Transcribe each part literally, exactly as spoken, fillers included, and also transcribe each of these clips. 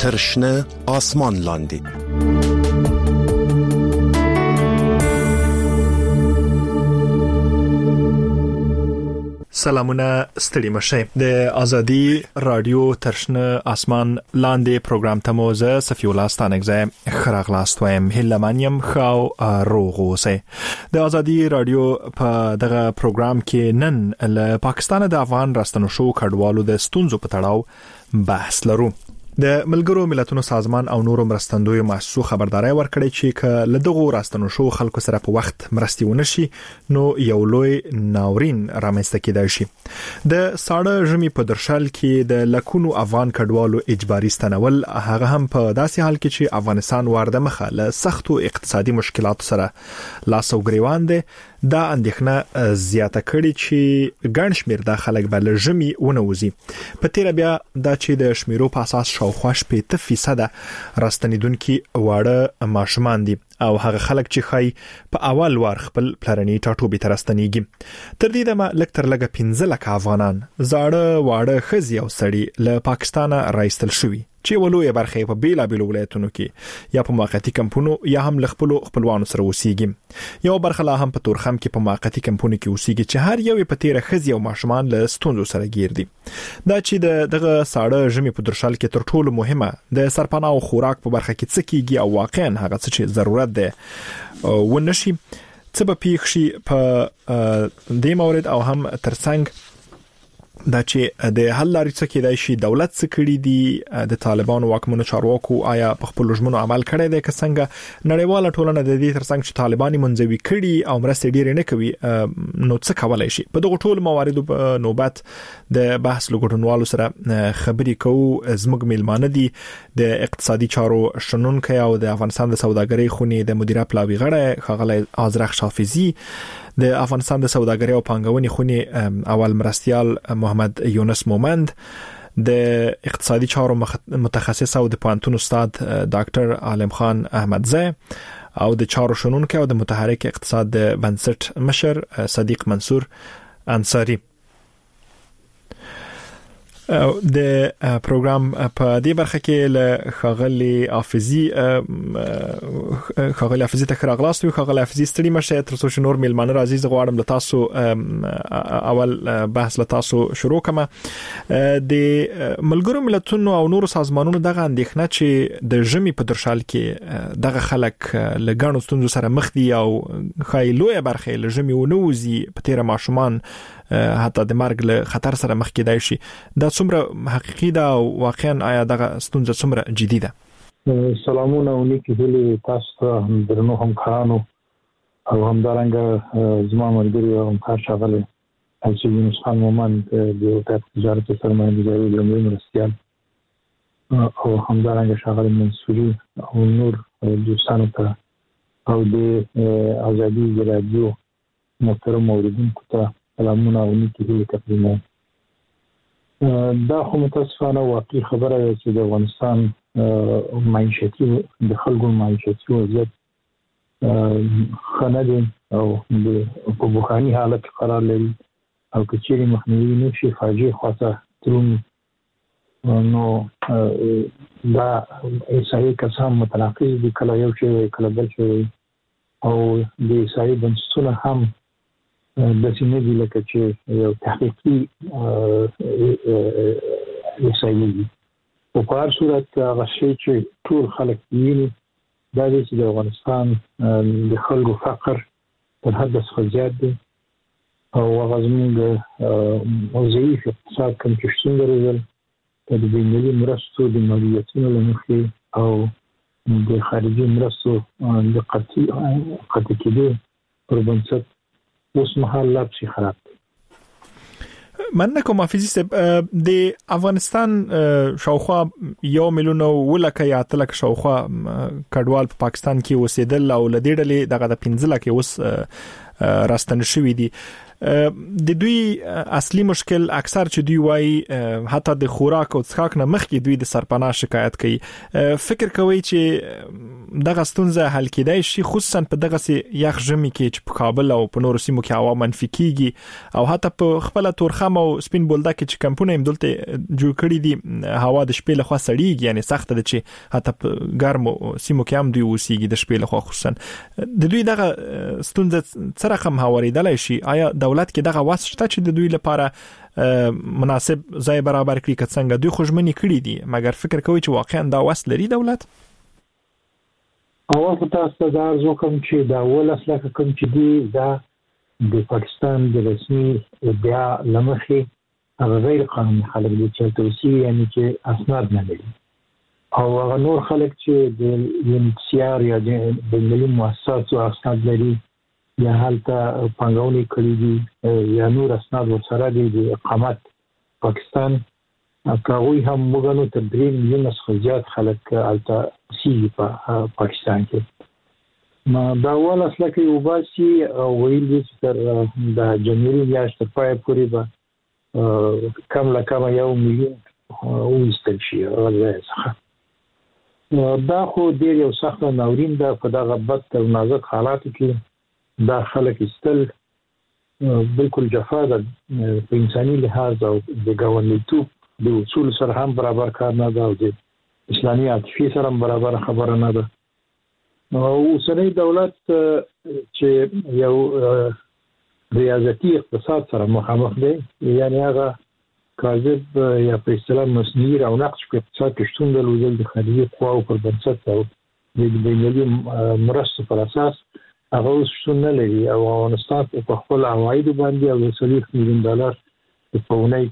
ترشنه آسمان لاندې. سلامونه ستړي مشه. د ازادي رادیو ترشنه آسمان لاندې پروګرام ته مو زه صفی الله ستانګزه خراغلاست وایم. هلمانیم خو روغوسه. د ازادي رادیو په دغه پروګرام کې نن له پاکستان د افغان راستنو شو کډوالو د ستونزو په تړاو بحث لرو. د ملګرو ملتونو سازمان او نورو مرستندوی مؤسسو خبرداري ورکړې چې ک له دغه راستنو شو خلکو سره په وخت مرستي ونشي نو یو لوی ناورین رامنځته کېدای شي. د ساړه ژمي په درشل کې د لکونو افغان کډوالو اجباري ستنول هغه هم په داسې حال کې چې افغانستان ورده مخه له سختو اقتصادي مشکلاتو سره لاس او ګریوان دي. دا اندېښنه زیاته کړي چې ګڼ شمېر د خلک بل ژمي ونوزي. په تیر بیا دا چې د شمیرو په اساس شاوخوا شپږ فیصد راستنیدونکو واړه ماشومان دي او هغه خلک چې خای په اول وار خپل پلرني ټاټوبې ترستنیږي. تر دې دمه لکتر لګه پنځه لک افغانان زاړه واړه خزي او سړي له پاکستانه راایستل شوي چې ولوي برخه په بیلا بیل ولایتونو کې یا په موقتی کمپونو یا هم لخپلو خپلوانو سره اوسېږي. یو برخه لا هم په تورخم کې په موقتی کمپونو کې اوسېږي چې هر یو په تیر خزي او ماشومان له ستونزو سره ګیر دي. دا چې د دغه ساړه ژمي په درشل کې تر ټولو مهمه د سرپناه او خوراک په برخه کې څه کیږي او واقعا هغه څه چې ضرورت ده ونشي څه به پیښ شي په دې مورد او هم ترڅنګ دا چې د حل لارې څه کېدای شي. دولت څه کړی دي، د طالبانو واکمنو چارواکو آیا په خپل ژمنو عمل کړی دی که څنګه، نړیواله ټولنه د دې ترڅنګ چې طالبان منځوي کړي او مرستې ډېرې نه کوي نو څه کولای شي. په دغه ټول مواردو په نوبت د بحث لګټونوالو سره خبرې کوو. زموږ میلمانه دي د اقتصادي چارو شنونکي او د افغانستان د سوداګرۍ خونې د مدیره پلاوی غړی ښاغلی آذرخ حافظي، د افغانستان د سوداګرۍ او پانګونې خونې اول مرستیال محمد یونس مومند، د اقتصادي چارو متخصص او د پوهنتون استاد ډاکټر عالم خان احمدزی او د چارو شنونکي او د متحرک اقتصاد د بنسټ مشر صدیق منصور انصاری. د پروګرام په دې برخه کې له خاغلی حافظي خاغلی حافظي ته راغلاست. خاغلی حافظي ستړي مشه تر څو نور میلمانه عزیز غواړم له تاسو اول بحث له تاسو شروع کما. د ملګرو ملتونو او نورو سازمانونو دغه اندېښنه چې د ژمي په درشل کې دغه خلک له ګڼو ستونزو سره مخ دي او خای لوی برخه له ژمي ونوزي په تیر ماشومان حتی د مرګ له خطر سره مخ کېدای شي. دا څومره حقیقي ده او واقعا آیا دغه ستونزه څومره جدي ده؟ سلامونه او نیکی هیلې تاسو ته درنو همکارانو او همدارنګه زما ملګري او همکار ښاغلی حاجي یونس خان مومند د وزارت تجارت او سرمایه‌ګذارۍ لومړي مرستیال او همدارنګه ښاغلی منصوري او نور دوستانو ته او د ازادي رادیو محترم اوریدونکو ته سلامونه او نیکی هیلې تقدیموم. دا خو متاسفانه واقعي خبره ده چې د افغانستان معیشتي د خلکو معیشتي وضعیت ښه نه دی او په بحراني حالت کې قرار لري او که چیرې مخنیوي نه شي فاجعې خواته درومي نو دا احصایې کسان متناقض دي، کله یو شی کله بل شی او د احصایې بنسټونه هم داسې نه دي لکه چې یو تحقیقي احصایې دي. په هر صورت هغه شی چې ټول خلک ویني دا دی چې د افغانستان د خلکو فقر تر حد څخه زیات دی او هغه زموږ ضعیف اقتصاد کوم چې شتون درلودل د بین‌المللي مرستو د مالیاتونو له مخې او د خارجي مرستو د قطعي قطع کېدو پر بنسټ اوس مهال لا پسې خراب دی. من کوم حافظي صاحب د افغانستان شاوخوا یو میلیون ولکه یا تلک شاوخوا کډوال په پاکستان کې اوسېدل او لدې ډلې دغه د پنځه لک اوس راستنه شوې دي. د دوی اصلي مشکل اکثر چې دوی وایي حتی د خوراک او څښاک نه مخکې دوی د سرپناه شکایت کوي. فکر کوي چې دغه ستونزه حل کېدای شي، خصوصا په دغه سي یخ ژمي کې چې په کابل او په نورو سیمو کې هوا منفي کیږي او حتی په خپل تورخم او سپین بولدک کې چې کمپونه هم دلته جوړ کړی دي هوا د شپې لخوا سړیږي، یعنی سخت ده چې حتی په ګرمو سیمو کې هم دوی اوسېږي د شپې لخوا. خصوصا د دوی دغه ستونزه څه رقم هواریدلای شي؟ آیا دولت کې دغه واسطه شته چې د دوی لپاره مناسب ځای برابر کړي؟ که څنګه دوی خوشمنی کړي دي، مګر فکر کوي چې واقعا دا واسطه لري دولت؟ اول تاسو دا ارزو کوم چې دا ول اصله کوم چې دی دا د پاکستان د رسمي بیا لمخي هغه غیر قانوني خلک دي چې توصیه یعنی چې اسناد نه لري، او هغه نور خلک چې د یونیسیار یا د ملي مؤسساتو اسناد لري یا حالته پنګونی کړی دي یا نور اسناد ورسره دي د اقامت پاکستان کاوی هم موږ ته درې میلیون څخه زیات خلک حالته سی په پاکستان کې. ما دا ول اصله کې وباسي او ویل دي چې د جنوري میاشتې پای پورې به کم لا کم یو میلیون وستل شي راځي. دا خو ډیر یو سخت ناورین ده په دغه بد او نازک حالاتو کې دا خلک استل بالکل جفا ده په انساني لحاظ او د ګاونډیتوب د اصول سره هم برابر کار نه ده او د اسلامي عاطفي سره هم برابر خبره نه ده. او اوسنی دولت چې یو ریاضتي اقتصاد سره مخامخ دی، یعنی هغه کاذب یا په اصطلاح مصنوعي او نقش په اقتصاد کې شتون درلودل د خارجي قواو پر بنسټ او د بینالمللي مرستو پر اساس هغه شتون نه لري، او افغانستان په خپل عواید باندې او څلور میلیون ډالر په ونای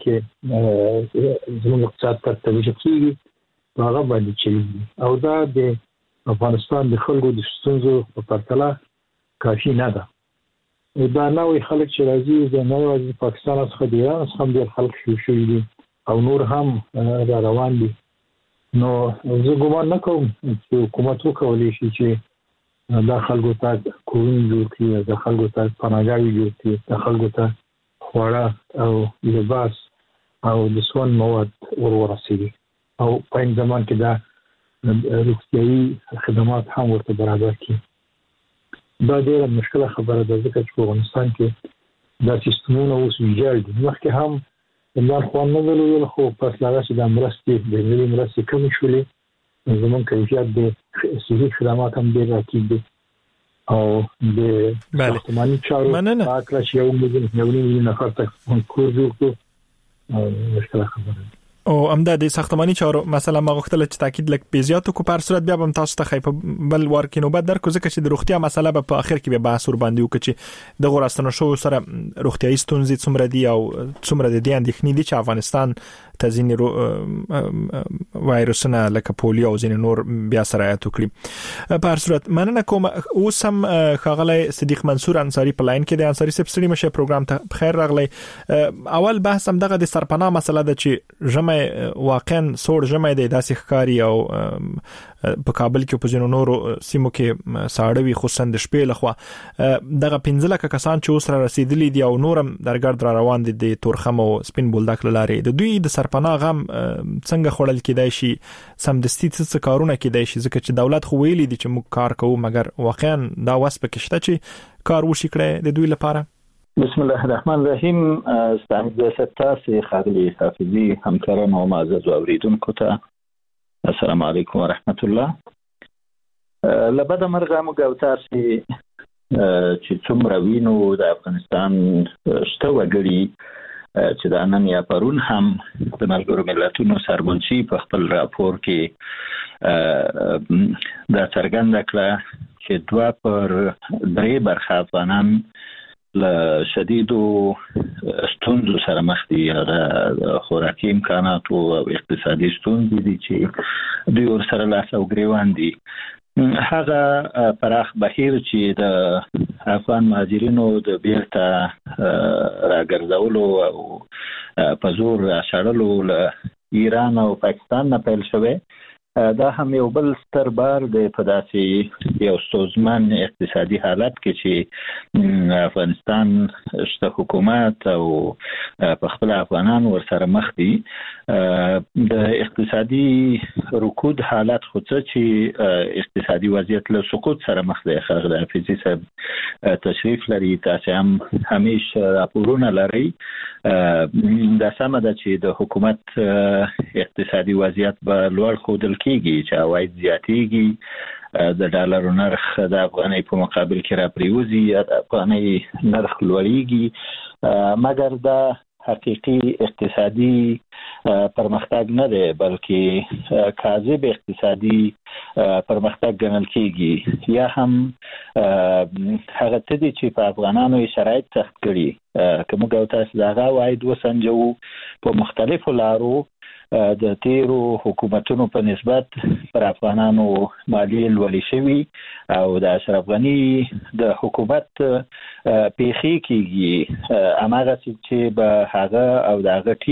کې زموږ اقتصاد ته توجه کیږي هغه باندې چې او دا د افغانستان د خلکو د ستونزو په پرتله کافي نه ده. دا نوې خلک چې راځي د نوې پاکستان څخه د ایران څخه هم ډېر خلک شو شوي دي او نور هم را روان دي. نو زه ګومان نه کوم چې حکومت وکولی شي چې دا خلکو ته کورونه جوړ کړي، دا خلکو ته پناهګاوې جوړ کړي، دا خلکو ته خواړه او لباس او د سون مواد ورورسېږي او په این زمان کې دا روغتیايي خدمات هم ورته برابر کړي. دا ډېره مشکله خبره ده ځکه چې په افغانستان کې دا سیستمونه اوس ویجاړ دي. مخکې هم عمران خان نه درلودل، خو پس له هغه چې دا مرستې د ملي مرستې کمې شولې زموږ کیفیت د صحي خدمات هم ډېر راټیټ دي او د ساختماني چارو پاکله چې یو میلیون یو میلیون نفر ته کور جوړ کړو مشکله خبره ده. او امدا د ساختماني چارو مثلا ما غوښتل چې تاکید لک پیزیاتو کو پر صورت بیا هم تاسو ته خیپ بل ورکینو بعد درکو ځکه چې د روغتیا مسله به په اخر کې به بحث ور باندې وکړي چې د غوړاستنو شو سره روغتیاي ستونزې څومره دي او څومره د دې اندېښنې دي چې افغانستان تزین وایرسونه لکه پولیو او ځین نور بیا سرایت وکړي. په هر صورت مننه کوم. اوس هم خغلی صدیق منصور انصاری په لاین کې د انصاری سپسړي مشه پروګرام ته بخیر راغلی. اول بحث هم دغه د سرپناه مسله ده چې جمع واقعا سوړ جمع دی داسې ښکاری او په کابل کې په ځینو نورو سیمو کې ساړوي خصوصا د شپې لخوا دغه پنځه لکه کسان چې اوس را رسیدلي دي او نورم درګرد را روان دي د تورخم او سپین بولدک لارې د دوی د سرپناه غم څنګه خړل کېدای شي سمدستي څه کارونه کېدای شي ځکه چې دولت خو ویلي دي چې موږ کار کوو مګر واقعا دا واس پکې شته چې کار وشي کړي د دوی لپاره. بسم الله الرحمن الرحیم. استاد ستاسو خاغلی حافظي همکاران او معزز اوریدونکو ته السلام علیکم و رحمت الله. لبد مرغه مو ګوتاسي چې څومره وینو د افغانستان شته وګړي چې د نن یا پرون هم د ملګرو ملتونو سرمنشي په خپل راپور کې دا څرګنده کړه چې دوه پر درې برخه افغانان له شدیدو ستونزو سره مخ دي، د خوراکي امکاناتو او اقتصادي ستونزې دي چې دوی ورسره لاس او ګریوان دي. هغه پراخ بهیر چې د افغان مهاجرینو د بیرته راګرځولو او په زور راشړلو له ایران او پاکستان نه پیل شوی دا هم یو بل ستر بار دی په داسې یو ستونزمن اقتصادي حالت کې چې افغانستان شته حکومت او په خپل افغانان ورسره مخ دي. د اقتصادي رکود حالت خو څه چې اقتصادي وضعیت له سقوط سره مخ دی. خغل حافظي صاحب تشریف لري، تاسو هم همیشه راپورونه لري. دا سمه ده چې د حکومت اقتصادي وضعیت به لوړ ښودل کېږي، چې عواید زیاتېږي، د ډالرو نرخ د افغانۍ په مقابل کې راپریوځي، د افغانۍ نرخ لوړېږي، مګر دا حقیقي اقتصادي پرمختګ نه دی، بلکې کاذب اقتصادي پرمختګ ګڼل کېږي. یا هم هغه څه دي چې په افغانانو یې شرایط سخت کړي. که موږ او تاسو د هغه عواید وسنجوو په مختلفو لارو، د تیرو حکومتونو په نسبت پر افغانانو مالیې لوړې شوي او د اشرف غني د حکومت پیښې کېږي هماغسې چې به هغه او د هغه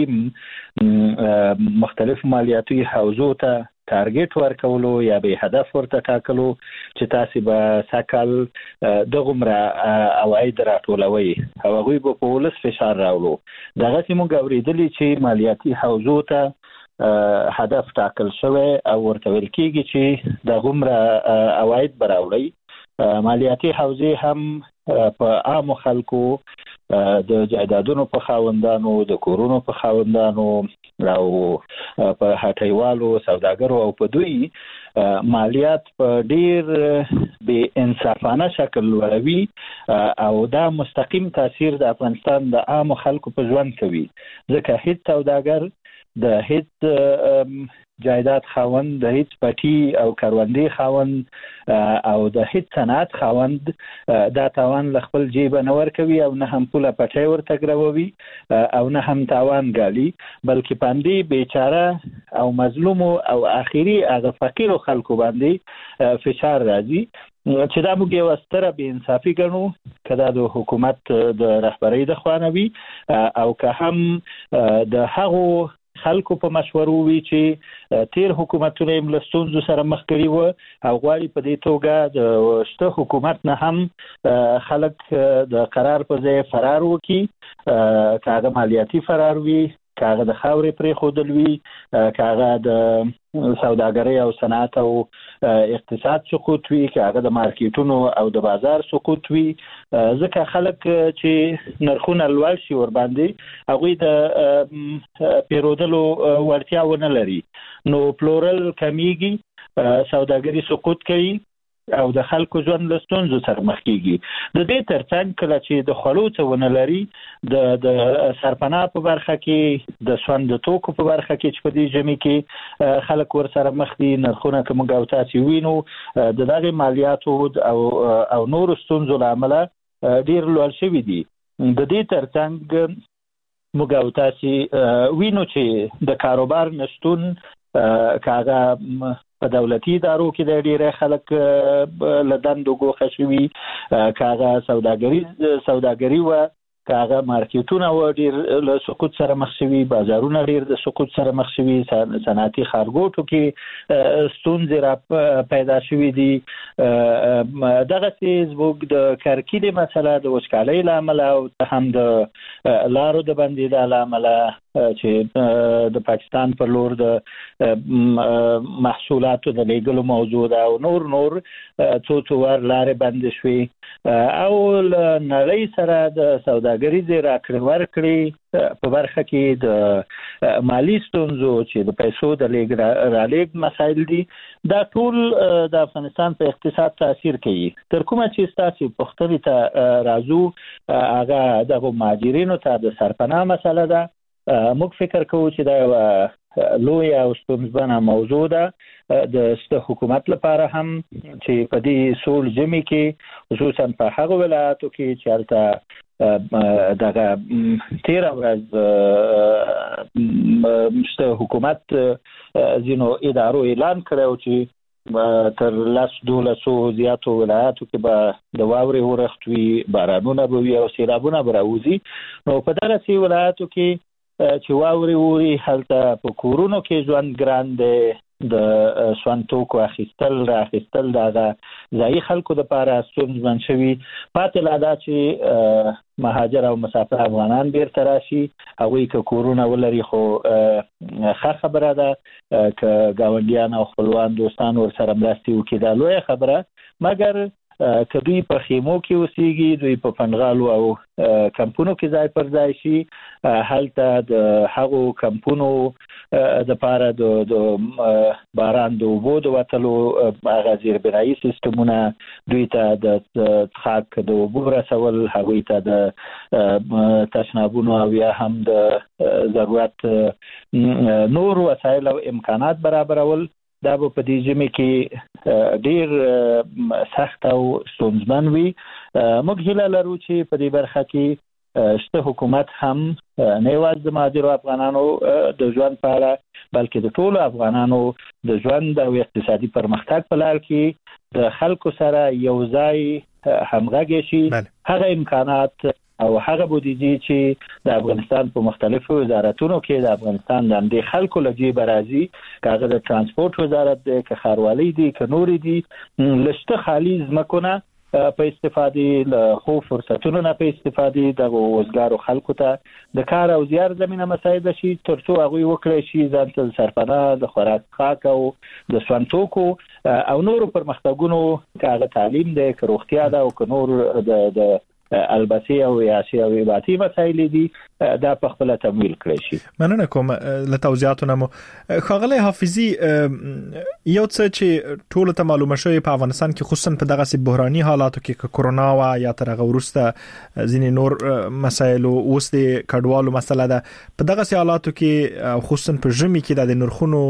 ټیم مختلفو مالیاتي حوزو ته تارګټ ورکولو یا به هدف ورته ټاکلو چې تاسو به سکل دغومره عواید راټولوي او هغوی به په ولس فشار راوړو. دغسې موږ اورېدلي چې مالیاتي حوزو ته هدف ټاکل شوی او ورته ویل کېږي چې دغومره عواید به راوړئ. مالیاتي حوزې هم په عامو خلکو، د جایدادونو په خاوندانو، د کورونو په خاوندانو او په هټیوالو، سوداګرو او په دوی مالیات په ډیر بې انصافانه شکل لوړوي او دا مستقیم تاثیر د افغانستان د عامو خلکو په ژوند کوي. ځکه هیڅ سوداګر د هیڅ جایداد خاوند، د هیڅ پټي او کروندې خاوند او د هیڅ صنعت خاوند دا تاوان له خپل جیبه نه ورکوي او نه هم پوله پټی ورته ګرووي او نه هم تاوان ګالي، بلکې باندې بیچاره او مظلومو او اخیری هغه فقیرو خلکو باندې فشار راځي چې دا موږ یو ستره بې انصافي ګڼو، که دا د حکومت د رهبرۍ د خوا نه وي او که هم د هغو خلکو په مشورو وي چې تیر حکومتونه یې له ستونزو سره مخ کړي وو او غواړي په دې توګه د شته حکومت نه هم خلک د قرار په ځای فرار وکړي، که هغه مالیاتي فرار وي، که هغه د خاورې پرېښودل وي، که هغه د سوداګرۍ او صنعت او اقتصاد سقوط وي، که هغه د مارکیټونو او د بازار سقوط وي. ځکه خلک چې نرخونه لوړ شي ورباندې هغوی د پیرودلو وړتیا ونه لري، نو پلورل کمیږي، سوداګري سقوط کوي او د خلکو ژوند له ستونزو سره مخ کېږي. د دې ترڅنګ کله چې د خوړو څه ونه لري، د د سرپناه په برخه کې، د سون د توکو په برخه کې چې په دې ژمي کې خلک ورسره مخ دي، نرخونه که موږ او تاسو وینو د دغې مالیاتو او او نورو ستونزو له امله ډېر لوړ شوي دي. د دې ترڅنګ موږ او تاسو وینو چې د کاروبار نشتون، که هغه په دولتي ادارو کې د ډېری خلک له دندو ګوښه شوي، که هغه سوداګري سوداګري وه، که هغه مارکیټونه وه ډېر له سقوط سره مخ شوي، بازارونه ډېر د سقوط سره مخ شوي، صنعتي ښارګوټو کې ستونزې را پیدا شوي دي. دغسې زموږ د کرکیلې مسله د وچکالۍ له امله او هم د لارو د بندېدا له امله چې د پاکستان پر لور د محصولاتو د لیږلو موضوع ده او نور نور څو څو ور لارې بندې شوې او له نړۍ سره د سوداګریزې راکړې ورکړې په برخه کې د مالي ستونزو چې د پیسو د لیږد رالیږد مسایل دي، دا ټول د افغانستان په اقتصاد تاثیر کوي. تر کومه چې ستاسو پوښتنې ته راځو، هغه دغو مهاجرینو ته د سرپناه مسله ده. موږ فکر کوو چې دا یوه لویه او ستونزمنه موضوع ده د سته حکومت لپاره هم، چې په دې سوړ ژمي کې خصوصا په هغو ولایاتو کې چې هلته دغه تېره ورځ سته حکومت ځینو ادارو اعلان کړی چې تر لس دولسو زیاتو ولایاتو کې به د واورې ورښت وي، بارانونه به وي او سیلابونه به راوځي. نو په دغسې ولایاتو کې چې واورې ووري، هلته په کورونو کې ژوند ګران دی، د سوانتوکو اخیستل را اخیستل د ځایي خلکو لپاره ستونزمن شوي. پاتې لا دا چې مهاجر او مسافر افغانان بیرته راشي، هغوی که کورونه ولري خو ښه خبره ده، که ګاونډیان او خپلوان دوستان ورسره مرستې وکړي دا لویه خبره. مګر که دوی په خیمو کې اوسېږي، دوی په پنډغالو او کمپونو کې ځای پر ځای شي، هلته د هغو کمپونو دپاره د باران د اوبو د وتلو هغه زیربنایي سیستمونه، دوی ته د څښاک د اوبو رسول، هغوی ته د تشنابونو او یا هم د ضرورت نور وسایل او امکانات برابرول، دا به په دې ژمي کې ډیر سخت او ستونزمن وي. موږ هیله لرو چې په دې برخه کې شته حکومت هم نه یوازې د مهاجرو افغانانو د ژوند په اړه بلکې د ټولو افغانانو د ژوند او اقتصادي پرمختګ په لار کې د خلکو سره یو ځای همغږي شي. هغه امکانات او هغه بودیجه چې د افغانستان په مختلفو وزارتونو کې د افغانستان د امنیت خلکو لږی برازي، کاغه د ترانسپورت وزارت دی، که خاروالۍ دی، که نورې دي، لشته خالي ځمکونه په استفادې له خو فرصتونو نه په استفادې د وزګارو خلکو ته د کار او زیار زمينه مساعده شي، ترڅو هغه وکړي شي ځان ته سرپناه د خوراک خاک او د سوانتوکو او نورو پرمختګونو، کاغه تعلیم دی، که روغتیا ده او که نور د د البته او یاسي او عبادتي مسایل دي، دا په خپل تمویل کړی شي. مننه کوم له توضیحاتونو مو. ښاغلی حافظي، یو څه چې ټول ته معلومه شوی په افغانستان کې خصوصا په دغه سي بحراني حالاتو کې که کورونا وا یا تر هغه وروسته ځینې نور مسایل اوس د کډوالو مسله ده، په دغه سي حالاتو کې خصوصا په ژمي کې د نرخونو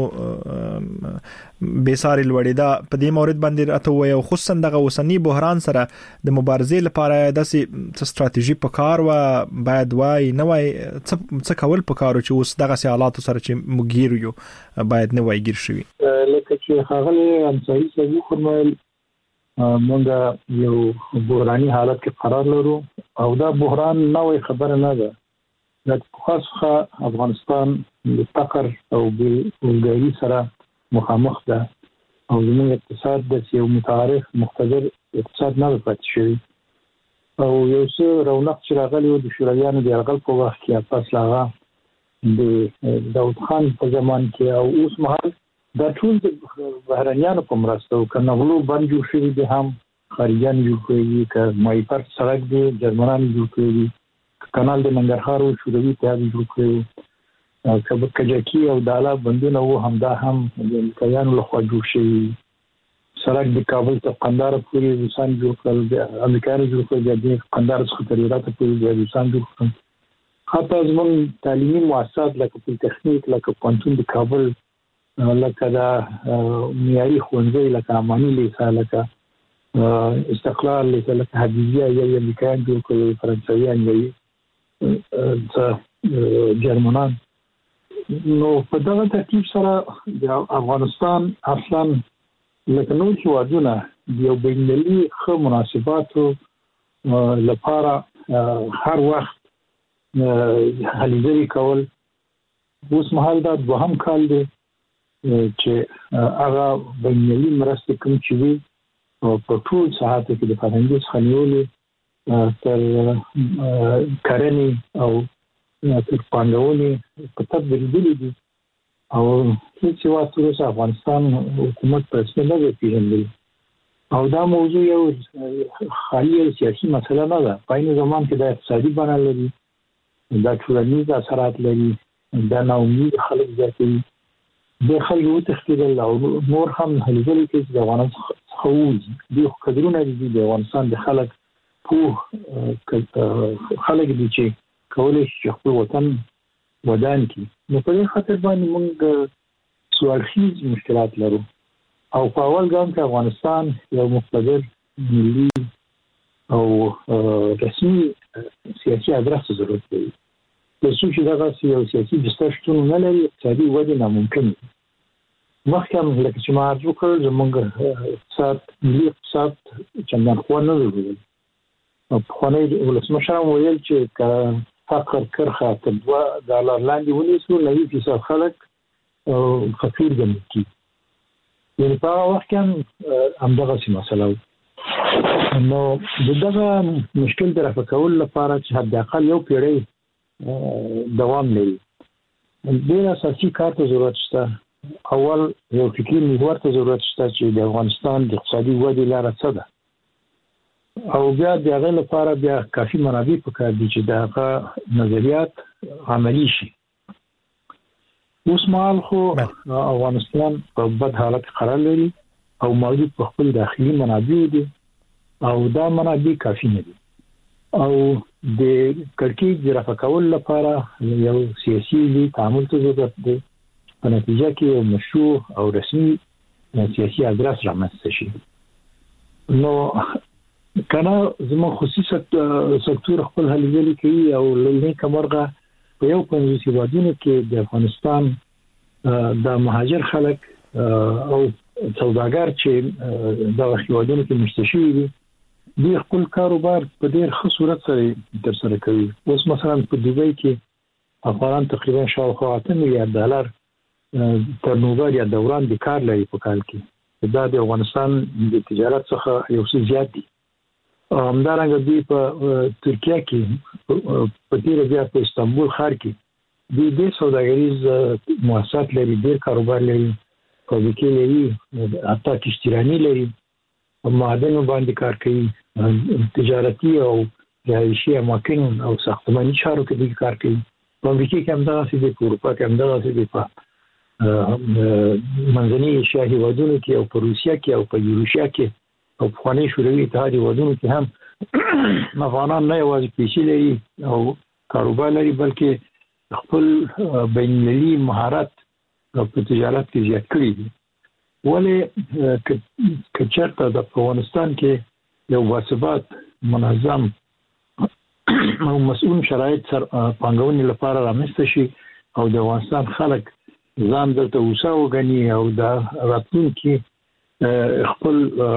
بیساري لوړېدا، په دې مورد باندې راته وایي او خصوصا دغه اوسنی بحران سره د مبارزې لپاره داسې ستراتیژي په کار و باید وای نه وای څه کول په کارو چې اوس دغه سي حالاتو سره چې مګیر یو باید نه وای ګیر شوی. لکه چې هغه انصاري صاحب فرمایل موږ یو بحراني حالت کې قرار لرو او دا بحران نوې خبره نه ده. د خاصه افغانستان د فقر او بیکارۍ سره مخامخ ده او زموږ اقتصاد د یو متعارف مقتدر اقتصاد نه پاتې شوی او یو څه رونق چې راغلی و د شورویانو د یرغل په وخت کې پس لاغه د داود خان په زمان کې او اوس مهال دا ټول د بهرنیانو په مرسته او که نغلو بند جوړ شوي دي، هم خارجیان جوړ کړي دي، که مایپر سړک دی جرمنان جوړ کړي دي، کانال د ننګرهار او شوروي اتحاد جوړ کړي، که کجکي او دالا بندونه وو هم دا هم د امریکایانو لخوا جوړ شوي، سړک د کابل ته قندهار پورې روسان جوړ کړل، د امریکایانو جوړ کړل، د قندهار څخه تر هرات پورې د روسان جوړ کړل. حتی زموږ تعلیمي مؤسسات لکه پولیټیکنیک، لکه پوهنتون د کابل، لکه د معیاري ښوونځی لکه اماني لیسه، لکه استقلال لیسه، لکه حدیبیه یا امریکایان جوړ کړل، فرانسویان یا جرمنان. نو په دغه ترتیب سره د افغانستان اصلا لکه نور هیوادونه د یو بین‌المللي ښه مناسباتو لپاره هر وخت هلې ځلې کول. اوس مهال دا دوهم کال دی چې هغه بین‌المللي مرستې کوم چې وي په ټول ساحاتو کې د فرهنګي څخه نیولې تر کرنې او تر پانګونې په تب بریدلي دي او هیڅ هېواد تر اوسه افغانستان حکومت په رسمي نه دی پېژندلی او دا موضوع یو خالي سیاسي مسله نه ده. په عین زمان کې دا اقتصادي بڼه لري، دا ټولنیز اثرات لري، دا ناامید خلک زیاتوي، د خلکو وتښتېدل او نور هم هلې ځلې کوي چې د افغانستان څخه ووځي. دوی خو کدرونه دي د افغانستان د خلک پوه خلک دي چې کولی شي چې خپل وطن ودان کی. نو په دې خاطر باندې موږ سوالخیز مشکلات لرو او په اول ګام کې افغانستان یو مقتدر ملي او رسمي سیاسي ادرس ضرورت لري. د څو چې دغه یو سیاسي بستر شتون نه لري، اقتصادي وده ناممکن دي. مخکې هم لکه چې ما عرض وکړ زموږ اقتصاد ملي اقتصاد چندان خوا نه درلودل. پخوانی ولسمشر هم ویل چې که فقر کرخه تر دوه ډالر لاندې ونیسو نوي فیصد خلک فقیر ګڼل کېږي. یعنی په وخت کې هم دغه څه مسله نو دغه مشکل در فکول لپاره چې حد اقل یو پیړۍ دوام لري ډیر اساسي کار ته ضرورت شته. اول یو فکري محور ته ضرورت شته چې د افغانستان د اقتصادي ودې لاره څه ده او بیا د هغه لپاره بیا کافي منابع پکار دي چې دغه نظریات عملی شي. اوس مهال خو افغانستان په بد حالت قرار لري او موجود په خپل داخلي منابع دي او دا منابع کافي نه دي او د کړکۍ د رفع کول لپاره یو سیاسي تعامل ته ضرورت دی په نتیجه کې یو مشروع او رسمي سیاسي ادرس رامنځته شي. نو کنه زموږ خصوصي سکتور خپل هلې ځلې کوي او لنی کمرغه په یو پنځوس هیوادونو کې د افغانستان د مهاجر خلک او سوداګر چې د هیوادونو کې مشتشي دي د خپل کاروبار په ډېر ښه صورت سره تر سره کوي. اوس مثلا په دوبۍ کې افغانان تقریبا شاوخوا اته میلیارډ ډالر ترنوور یا دوران د کار لري په کال کې. دا د افغانستان د تجارت څخه یو څه زیات دي. همدارنګه دوی په ترکیه کې په تیر بیا په استانبول ښار کې د دې سوداګریز مؤسسات لري، ډېر کاروبار لري، فابریکې لري، حتی کشتیرانی لري، معدنو باندې کار کوي، تجارتي او رهایشي اماکن او ساختماني چارو کې دوی کار کوي. په امریکا کې هم دغسې دي، په اروپا کې هم دغسې دي، په منځني ایشیا هیوادونو کې او په روسیه کې او په یوروشیا کې او په پخواني شوروي اتحاد هیوادونو کې هم افغانان نه یوازې پیسې لري او کاروبار لري بلکې خپل بین المللي مهارت په تجارت کې زیات کړی دي. ولې که چېرته د افغانستان کې یو باثبات منظم او مسؤل شرایط سره پانګونې لپاره رامنځته شي او د افغانستان خلک ځان دلته اوسه وګڼي او د راتلونکي خپل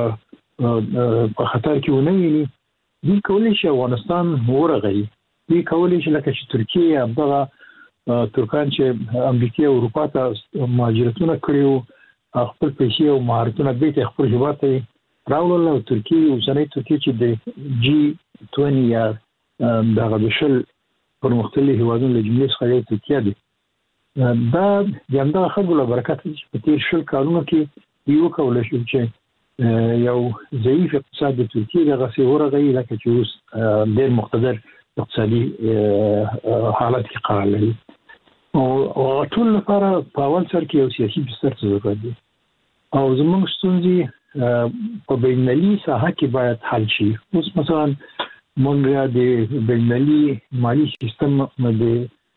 په خطر کې ونه ویني، دوی کولی شي افغانستان ورغوي. دوی کولی شي لکه چې ترکیه همدغه ترکان چې امریکا او اروپا ته مهاجرتونه کړي وو خپل پیسې او مهارتونه بیرته خپل هېواد ته راوړل او ترکیه اوسنۍ ترکیه چې د جي دوه یا دغه د شل پرمختللي هېوادونو له جملې څخه یو ترکیه دی. دا د همدغه خلکو له برکته چې په تېر شل کالونو کې دوی وکولی شول چې یو ضعیف اقتصاد د ترکیې دغسې ورغوي لکه چې اوس ډېر مقتدر اقتصادي حالت کې قرار لري. او ټول لپاره په اول سر کې یو سیاسي بستر ته ضرورت دی او زموږ ستونزې په بین المللي ساحه کې باید حل شي. اوس مثلا موږ د بین المللي مالي سیستم د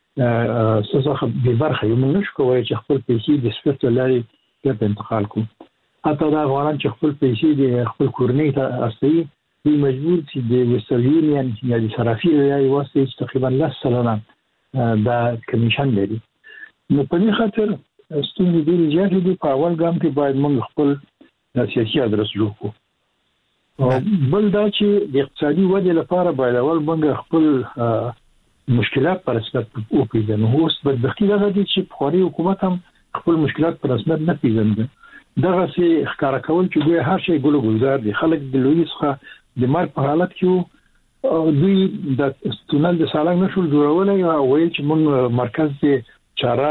څخه به برخه یو موږ نشو کولی چې خپل پیسې د سویفټ له لارې ګټه انتقال کړو. حتی دا افغانان چې خپل پیسې د خپل کورنۍ ته استوي دوی مجبور چې د ویسټرن یونین یا د صرافي له لارې واستوي چې تقریبا لس سلنه دا کمیشن لري. نو په دې خاطر ستونزې ډېرې زیاتې دي. په اول ګام کې باید موږ خپل سیاسي ادرس جوړ کړو. بل دا چې د اقتصادي ودې لپاره باید اول موږ خپل مشکلات پر رسمیت وپیژنو. اوس بدبختي دغه دي چې پخوانی حکومت هم خپل مشکلات پر رسمیت نه پیژنده. دغسې ښکاره کول چې دوی هر شی ګل ګلزار دي. خلک د لوی څخه د مرګ په حالت کې دوی د تونل د سالنګ نشول جوړولی او ویل چې موږ مرکز د چاره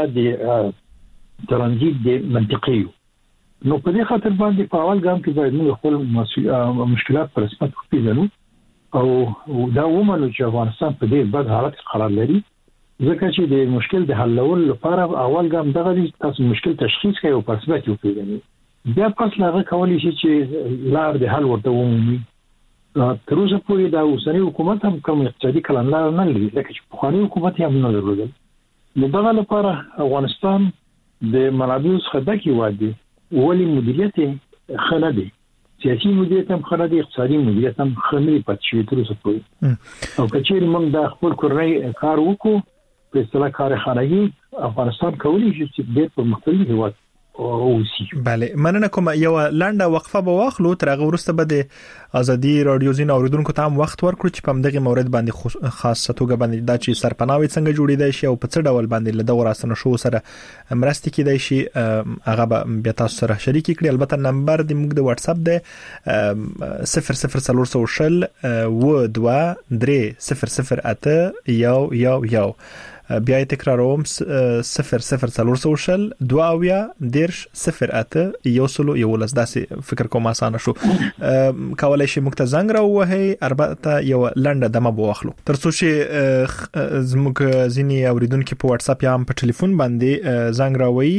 د ترانزیت د منطقې یو. نو په دې خاطر باندې په اول ګام کې باید موږ خپل مشکلات پر رسمیت وپیژنو او دا ومنو چې افغانستان په دې بد حالت کې قرار لري، ځکه چې د مشکل د حلولو لپاره اول ګام دغه دی تاسو مشکل تشخیص کوئ او په رسمیت وپیژنئ. بیا پس له هغه کولی شي چې لار د حل ورته ومومي. تر اوسه پورې دا اوسنی حکومت هم کوم اقتصادي کړنلاره نه لري ځکه چې پخوانی حکومت هم نه درلودل. نو دغه لپاره افغانستان د منابعو څخه ډک هېواد دی، ولې مدیریت یې ښه نه دی. سیاسي مدیریت هم ښه نه دی، اقتصادي مدیریت هم ښه نه دی پاتې شوی تر اوسه پورې. او که چېرې موږ دا خپل کورنی کار وکړو په اصطلاح کارخانګي، افغانستان کولی شي چې ډېر پرمختللی هېواد اوسي. bale مننه کوم یو لنډه وقفه به واخلو تر هغه وروسته به د ازادي رادیو زین اوریدونکو ته هم وخت ورکړو چې په دغه مورد باندې خاصه توګه باندې دا چې سرپناوي څنګه جوړیدای شي او په څه ډول باندې له دغه راستنه شو سره مرستې کیدای شي هغه به بیا تاسو سره شریک کړئ. البته نمبر د موږ د واتس اپ دی صفر صفر څلور شل و دوه درې صفر صفر اته یو یو یو. بیا تکراروم صفر صفر څلور شل دوه اویا دیرش صفر اته یو سلو یو لس. داسې فکر کوم اسانه شو. کولای شي موږ ته زنګ راوهي البته یو لنډه دمه بواخلو ترڅو چې زموږ ځینی اوریدونکو په واتس اپ یا په ټلیفون باندې زنګ راوي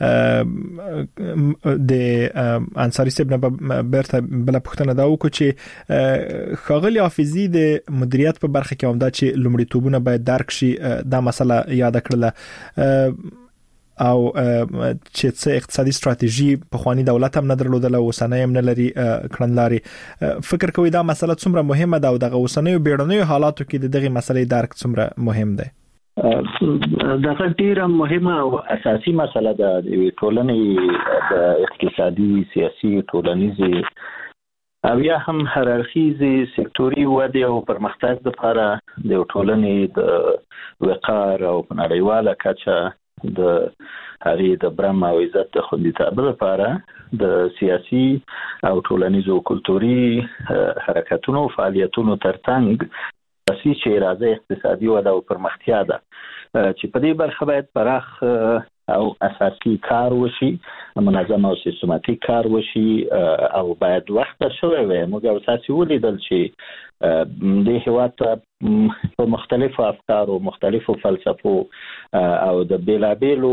د انصاری صاحب نه برته بل پښتنه دا وکړو چې خاغلی حافظي د مدیریت په برخه کې هم دا چې لومړیتوبونه باید درک شي دا مسله یاد کړله او چې څه اقتصادي ستراتیژي په خواني دولت هم نه درلودله اوسنۍ هم نه لري کړنلاري. فکر کوي دا مسله څومره مهمه ده او دغه اوسنۍ بیړنیو حالاتو کې دغه مسلې درک څومره مهم ده؟ دا ډیره مهمه او اساسي مسله ده د ټولنې د اقتصادي سیاسي ټولنیزي او یا هم هررخیزي سکتوري وده او پرمختګ لپاره د ټولنې د وقار او نړیواله کچه د هغه د برم او عزت د خوندیتوب لپاره د سیاسي او ټولنیزو کلتوري حرکتونو او فعالیتونو ترڅنګ اصلي چې راځي اقتصادي وده او پرمختیا ده چې په دې برخه باید پراخ او اساسي کار وشي، منظم او سیستماتیک کار وشي او باید وخت شوی وي. موږ تاسو ولیدل چې د هیواد په مختلفو افکارو مختلفو فلسفو او د بیلابیلو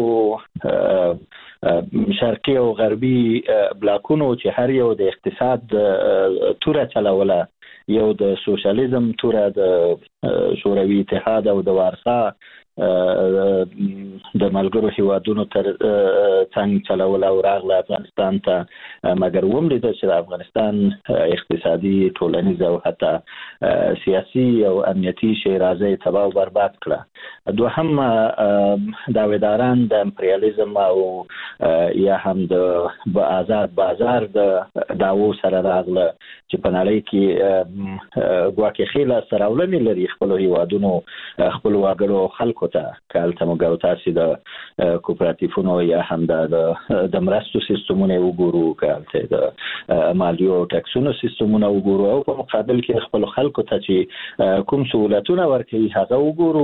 شرقي او غربي بلاکونو چې هر یو د اقتصاد توره چلوله، یو د سوشلیزم توره د شوروي اتحاد او د وارسا د ملګرو هیوادونو تر څنګ چلول او راغله افغانستان ته، مګر وملید چې د افغانستان اقتصادي ټولنیز او حتی سیاسي او امنیتي شیرازه تباہ او برباد کړه. دوهم داویداران د امپریالیزم او یا هم د آزاد بازار د داوو سره راغله چې په نړۍ کې ګواکې خیله سراولنې لري خپل هیوادونو خپل واګړو خلکو ته کالته موږ تاسو د کوپراتیفونو یا هم د مرستو سیستمونه وګورو، کالته د مالیو او ټکسونو سیستمونه وګورو او په مقابل کې خپل خلکو ته چې کوم سہولتونه ورکوي هغه وګورو.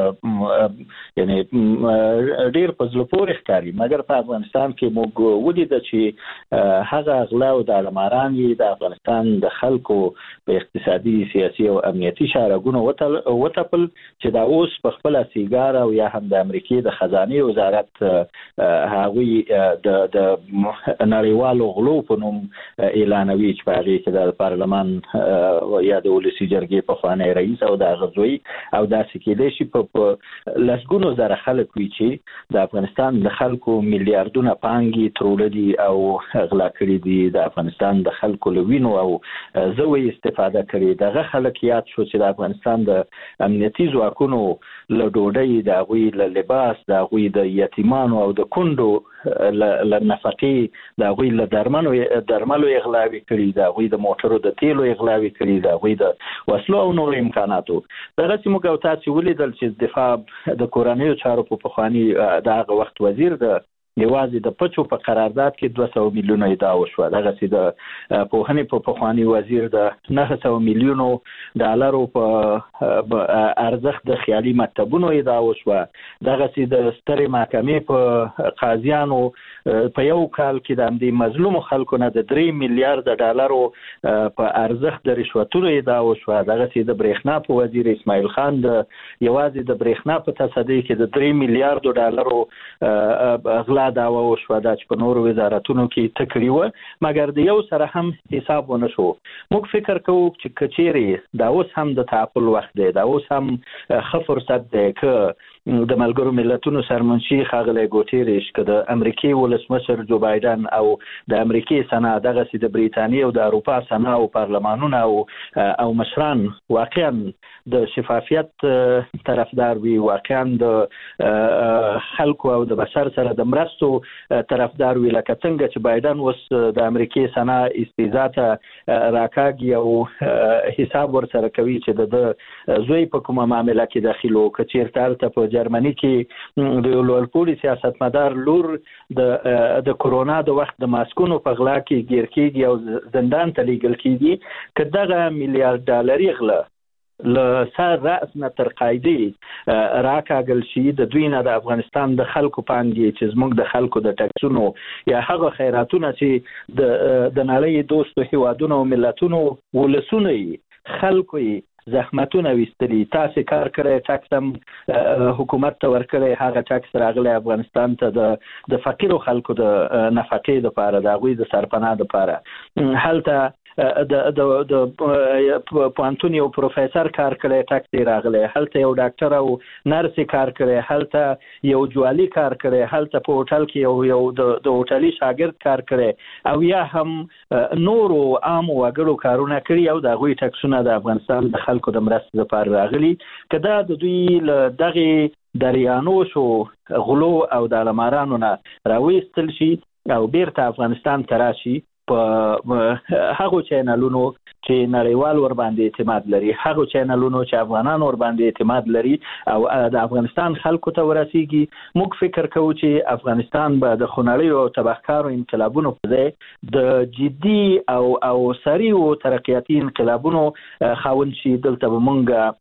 یعنی ډیر په ځل پورې ښکاري، مګر په افغانستان کې موږ ولیدل چې هغه اغلا او د علماران د افغانستان د خلکو په اقتصادي سیاسي او امنیتي شارګونو وتپل چې دا اوس په خپل سیګار او یا هم د امریکای د خزانه وزارت هغوی د د نړیوالو غلو په نوم اعلانوي چې په هغه کې د پارلمان یا د ولسی جرګې په خوانه رئیس او د غزوی او داسې کې د شي په لسګونو زره خلک وی چې د افغانستان د خلکو میلیارډونه پانګي ترولدي او غلا کړی دي، د افغانستان د خلکو لوینو او زوی استفاده کړي. دغه خلک یاد شو چې د افغانستان د امنیتي ځواکونو له ډوډۍ، د غوي له لباس، د غوي د یتیمانو او د کندو له نفقې، د غوي له درمنو درملو اغلاوي کړي، د غوي د موټرو د تیلو اغلاوي کړي، د غوي د وسلو او نور امکاناتو. دغه چې موږ تاسو ولیدل چې دفاع د کورنیو چارو په پخوانی دغه وخت وزیر د یوازې د پچو په قرارداد کې دوه سوه میلیونه ادعا وشوه. دغه چې د پوهنې په پخوانی وزیر د نه سوه میلیونو ډالرو په ارزښت د خیالي مکتبونو ادعا وشوه. دغه چې د سترې محکمې په قاضیانو په یو کال کې د همدې مظلومو خلکو نه د درې میلیارډ ډالرو په ارزښت د رشوتونو ادعا وشوه. دغه چې د برېښنا په وزیر اسماعیل خان د یوازې د برېښنا په تصدۍ کې د درې میلیارډ ډالرو غلا داوا وشوه دا چې په نورو وزارتونو کې تکړی و، مګر د یو سره هم حساب ونه شو. موږ فکر کوو چې کچېری دا اوس هم د تعقل وخت دی، دا اوس هم ښه فرصت دی که د ملګرو ملتونو سرمنشي ښاغلی ګوتیرش که د امریکای ولسمشر جو بایدن او د امریکای سنا دغه سي د بریتانیا او د اروپا سنا او پارلمانونه او او مشران واقعا د شفافیت طرفدار وي، واقعا د خلکو او د بشر سره د مرستو طرفدار وي، لکه څنګه چې بایدن اوس د امریکای سنا استیزا ته راکاږي او حساب ورسره کوي چې د زوی په کومه معامله کې داخلو که چیرته هلته په جرمني کې د لوړپوړي سیاستمدار لور د د کرونا د وخت د ماسکونو په غلا کې ګیر کېږي او زندان ته لیږل کېږي، که دغه میلیارډ ډالري غله له سر رأس نه تر قاعدې راکاږل شي، د دوی نه د افغانستان د خلکو پانګې چې زموږ د خلکو د ټکسونو یا هغه خیراتونه چې د د نړۍ دوستو هیوادونو او ملتونو ولسونه خلکو زحمتونه وستري، تاسو کار کړی، ټکس هم حکومت ته ورکړی، هغه ټکس راغلی افغانستان ته د د فقیرو خلکو د نفقې لپاره، د هغوی د سرپناه لپاره. هلته د د د پوهنتون یو پروفیسور کار کړی، ټکس راغلی، هلته یو ډاکټر او نرس کار کړی، هلته یو جوالي کار کړی، هلته په هوټل کې یو یو د د هوټلي شاګرد کار کړی، او یا هم نورو عام وګړو کارونه کړي او د هغوی ټکسونه د افغانستان د خلکو د مرستې لپاره راغلي. که دا د دوی له دغې دریانوشو غلو او د علمارانو نه راویستل شي او بیرته افغانستان ته راشي په هغو چینلونو چې نړیوال ور باندې اعتماد لري، هغو چینلونو چې افغانان ور باندې اعتماد لري او د افغانستان خلکو ته ورسیږي، موږ فکر کوو چې افغانستان به د خونړیو او تبهکارو انقلابونو په ځای د جدي او او سریعو ترقیاتي انقلابونو خاوند شي. دلته به موږ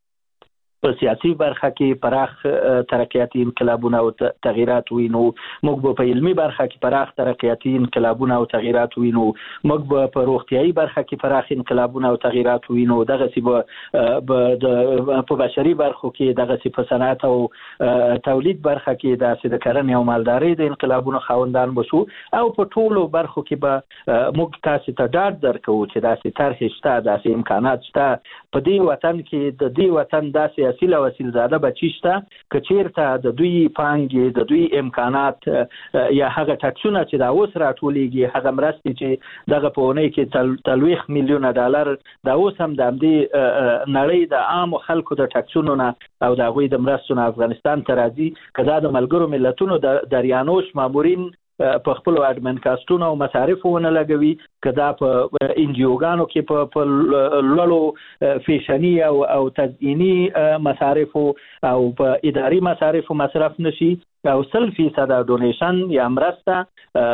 په سیاسي برخه کې پراخ ترقیاتي انقلابونه او تغییرات وینو، موږ به په علمي برخه کې پراخ ترقیاتي انقلابونه او تغییرات وینو، موږ به په روغتیايي برخه کې پراخ انقلابونه او تغییرات وینو، دغه سی به د په بشري برخو کې دغه سی په صنعت او تولید برخه کې د سید کرنې او مالداري د انقلابونو خاوندان بشو، او په ټولو برخو کې به موږ تاسو ته ډاډ درکو چې داسې طرح شته، داسې امکانات شته په دې وطن کې، د دې وطن داسې اصیل او اصیل زاده بچی شته که چیرته د دوی پانګې، د دوی امکانات یا هغه ټکسونه چې دا اوس راټولېږي، هغه مرستې چې دغه په اونۍ کې تلويخ میلیونه ډالر دا اوس هم د همدې نړۍ د عام خلکو د ټکسونو نه او د هغوی د مرستو نه افغانستان ته راځي، که دا د ملګرو ملتونو د دریانوش مامورین په خپل اډمن کاستونو او مصارف ونه لګوي، که دا په انجیوګانو کې په لوړو فیشني او او تزیینی مصارف او په اداري مصارف مصرف نشي، او سل فیصد ډونیشن یا مرسته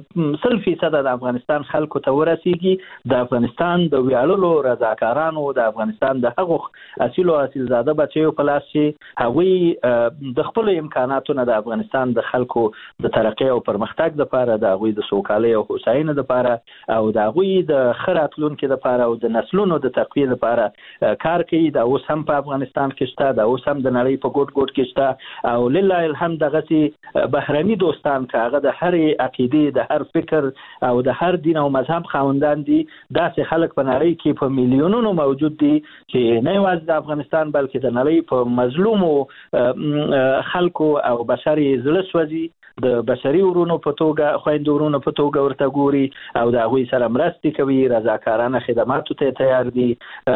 سل فیصد د افغانستان خلکو ته ورسیږي، د افغانستان د ویاړلو رضاکارانو، د افغانستان د هغو اصیل او اصیل زاده بچیو په لاس چې هغوی د خپل امکاناتو نه د افغانستان د خلکو د ترقۍ او پرمختګ لپاره، د هغوی د سوکالۍ او هوساینې لپاره او د هغوی د ښه راتلونکي لپاره او د نسلونو د تقویې لپاره کار کوي. دا اوس هم په افغانستان کې شته، دا اوس هم د نړۍ په ګوټ ګوټ کې شته، او لله الحمد دغه بهرني دوستان که هغه د هر عقیده، د هر فکر او د هر دین او مذهب خاوندان دي، داسې خلک په نړۍ کې په میلیونونو موجود دي چې نه یوازې د افغانستان بلکې د نړۍ په مظلومو خلکو او بشري زړه سوځي، د بشري ورونو په توګه، خویندو ورونو په توګه ورته ګوري او د هغوی سره مرستې کوي، رضاکارانه خدماتو ته تیار دي،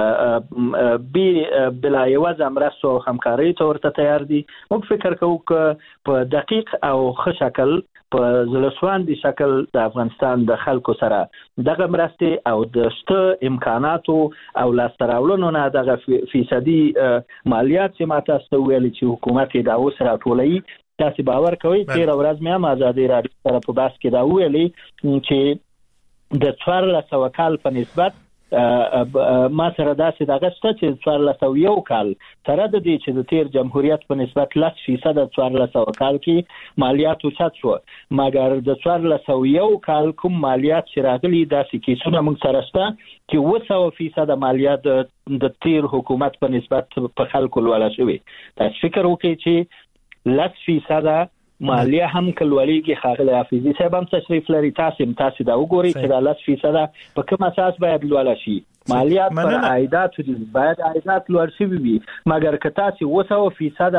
بلا یوازې مرستو او همکارۍ ته ورته تیار دي. موږ فکر کوو که په دقیق او ښه شکل، په زړهسواندي شکل د افغانستان د خلکو سره دغه مرستې او د شته امکاناتو او لاسته راوړنو نه دغه فیصدي مالیات چې ما تاسو ته ویلي چې حکومت یې دا اوس راټولوي، تاسو باور کوئ تېره ورځ مې هم ازادۍ راډیو سره په بحث کې دا وویلي چې د څوارلس سوه کال په نسبت ما سره داسې دغه شته چې څوارلس سوه یو کال سره د دې چې د تیر جمهوریت په نسبت لس فیصد د څوارلس سوه کال کې مالیات اوچت شو، مګر د څوارلس سوه یو کال کوم مالیات چې راغلي داسې کیسونه موږ سره شته چې اووه سوه فیصد مالیات د تیر حکومت په نسبت په خلکو لوړه شوې. تاسو فکر وکړئ چې لس فیصده مالیه هم کلوړیږي. ښاغلی حافظي صاحب هم تشریف لري، تاسو هم تاسو دا وګورئ چې دا لس فیصده په کوم اساس باید لوړه شي. مالیات پر عایدات باید عایدات لوړ شي وي، مګر که تاسو اووه سوه فیصده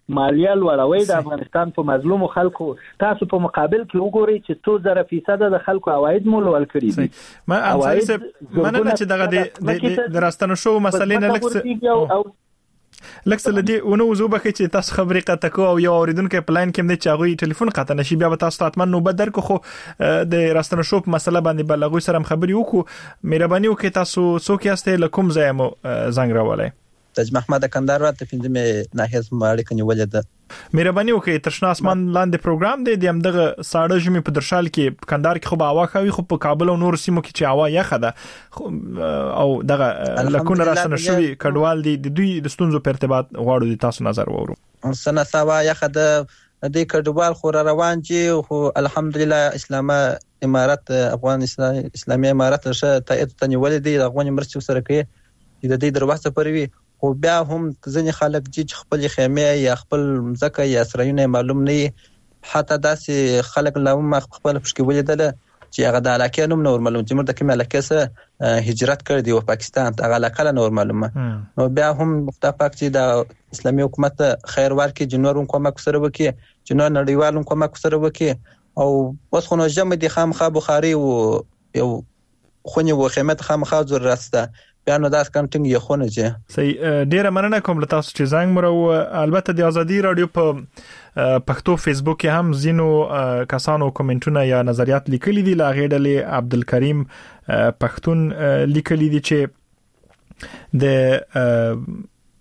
مالیه لوړوي د افغانستان په مظلوم خلکو تاسو په مقابل کې وګورئ چې څو زره فیصد د خلکو عواید مو لوړ کړي دي. ما انصاري صاحب مننه چې دغه د راستنه شو مسلې نه لکه لکه لدی ونه وزوبه چې تاسو خبرې قطع کو او یو اوریدونکو پلان کې مې چاغوي ټلیفون قطع نشي بیا به تاسو ته نو بدر کو خو د راستنه شو په مسله باندې بلغوي سره خبرې وکړو. مهرباني وکړئ تاسو څوک یاست لکم زایمو زنګ راولای. تاج محمد کندهار راته پنځمه ناحیه ماړه کني ولید. مهرباني وکړئ ترشنا اسمان لاندې پروګرام دی د همدغه ساړه ژمي په درشال کې کندهار کې خو به هوا خوي خو په کابل او نور سیمو کې چې هوا یخه ده او دغه لکونه راستنه شوی کډوال دي د دوی د ستونزو په ارتباط غواړو د تاسو نظر وورو. سنه سوا یخه ده د کډوال خو روان چې خو الحمدلله اسلامه امارات افغان اسلامي امارات شه تایید تنول دي افغان مرستې سره کوي د دې دروازه پروي خو بیا هم ځینې خلک چې خپل خیمه یا خپل ځکه یا سرایونه معلوم نه حتی داسې خلک لا هم خپل پښکې ولیدل چې هغه د علاقې نوم نور معلوم چې مرده کوم علاقې سره هجرت کړی دی او پاکستان هغه علاقه نور معلومه نو بیا هم مختفق چې د اسلامي حکومت خیر ورکړي جنورون کومک سره وکړي جنور نړیوالون کومک سره وکړي او اوس خو نو جمع دي خامخا بخاري او یو خونی و خیمت خامخا ضرورت ده بیا نو داس کانټینګ یو خونه چې صحیح ډیره مننه کوم له تاسو چې زنګ مرو. البته د ازادي رادیو په پښتو فیسبوک کې هم زینو کسانو کومنټونه یا نظریات لیکلي دي. لاغې ډلې عبدالکریم پښتون لیکلي دي چې د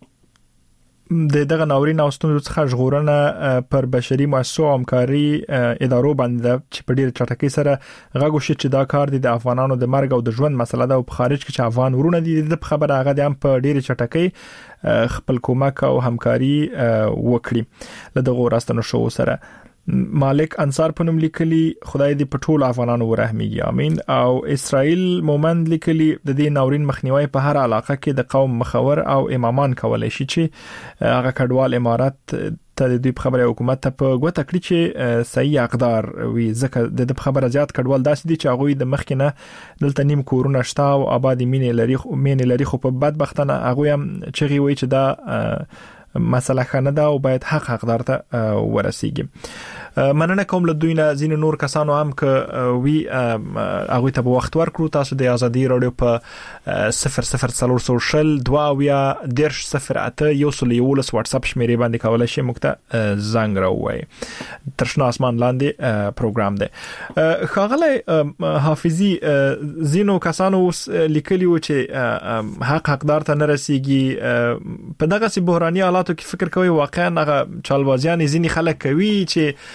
د دغه ناورین او ستونزو څخه ژغورنه پر بشري مؤسسو او همکاري ادارو باندې چې په ډیر چټکۍ سره غږ وشي چې دا کار دي د افغانانو د مرګ او د ژوند مسله ده او په خارج کې چې افغان ورونه دي د خبره هغه د هم په ډیر چټکۍ خپل کومک او همکاري وکړي له دغه راستنو شو سره. مالک انصار په نوم لیکلي خدای دې په ټول افغانانو ورحمېږي امين. او اسرائیل مومند لیکلي د دې ناورین مخنیوي په هر علاقه کې د قوم مخور او امامان کولای شي چې هغه کډوال امارات ته د دوی خبره حکومت ته په ګوته کړی چې صحیح اقدار وي ځکه د خبره زیات کډوال داسې دي چې هغه د مخکنه دلته نیم کورونه شته او آبادی مینې لري مینې لري خو په بدبختانه هغه هم چې وی چې دا مسله خنه ده او باید حق حقدار ته ورسیږي. مننه کوم له دوی نه زین نور کسانو هم ک وی هغه ته وخت ورکړو. تاسو د ازادي رادیو په صفر صفر څلور سوشل دوا ویا درش صفر اته یو سل یولس واتس اپ شمیرې باندې کولای شئ مکته زنګ راوړئ. ترشنا اسمان لاندې پروګرام دی. خاغله حافظي زینو کسانو لیکلی و چې حق حقدار ته نه رسیږي. په دغه سي بحراني حالاتو کې فکر کوي واقعا هغه چالبازیان ځینی خلک کوي چې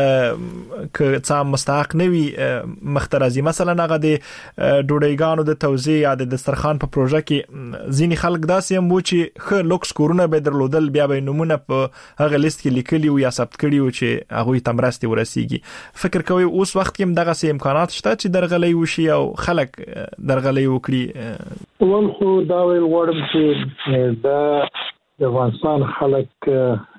که څه مستحق نوي مخترزي مثلا هغه د ډوډۍ د توزیع یا د دسترخوان په پروژه کې ځینی خلک داسې هم و چې خه لوکس کورونه به درلودل بیا به نمونه په هغه لیست کې لیکلي او یا ثبت کړي او چې هغه تمرستي ورسیږي. فکر کوي اوس وخت کې دغه سه امکانات شته چې درغلي وشي او خلک درغلي وکړي. ول خو دا ویل غواړم چې دا د افغانستان خلک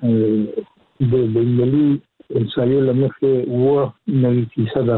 د بنګلي انساني لمخه و نوي فیصد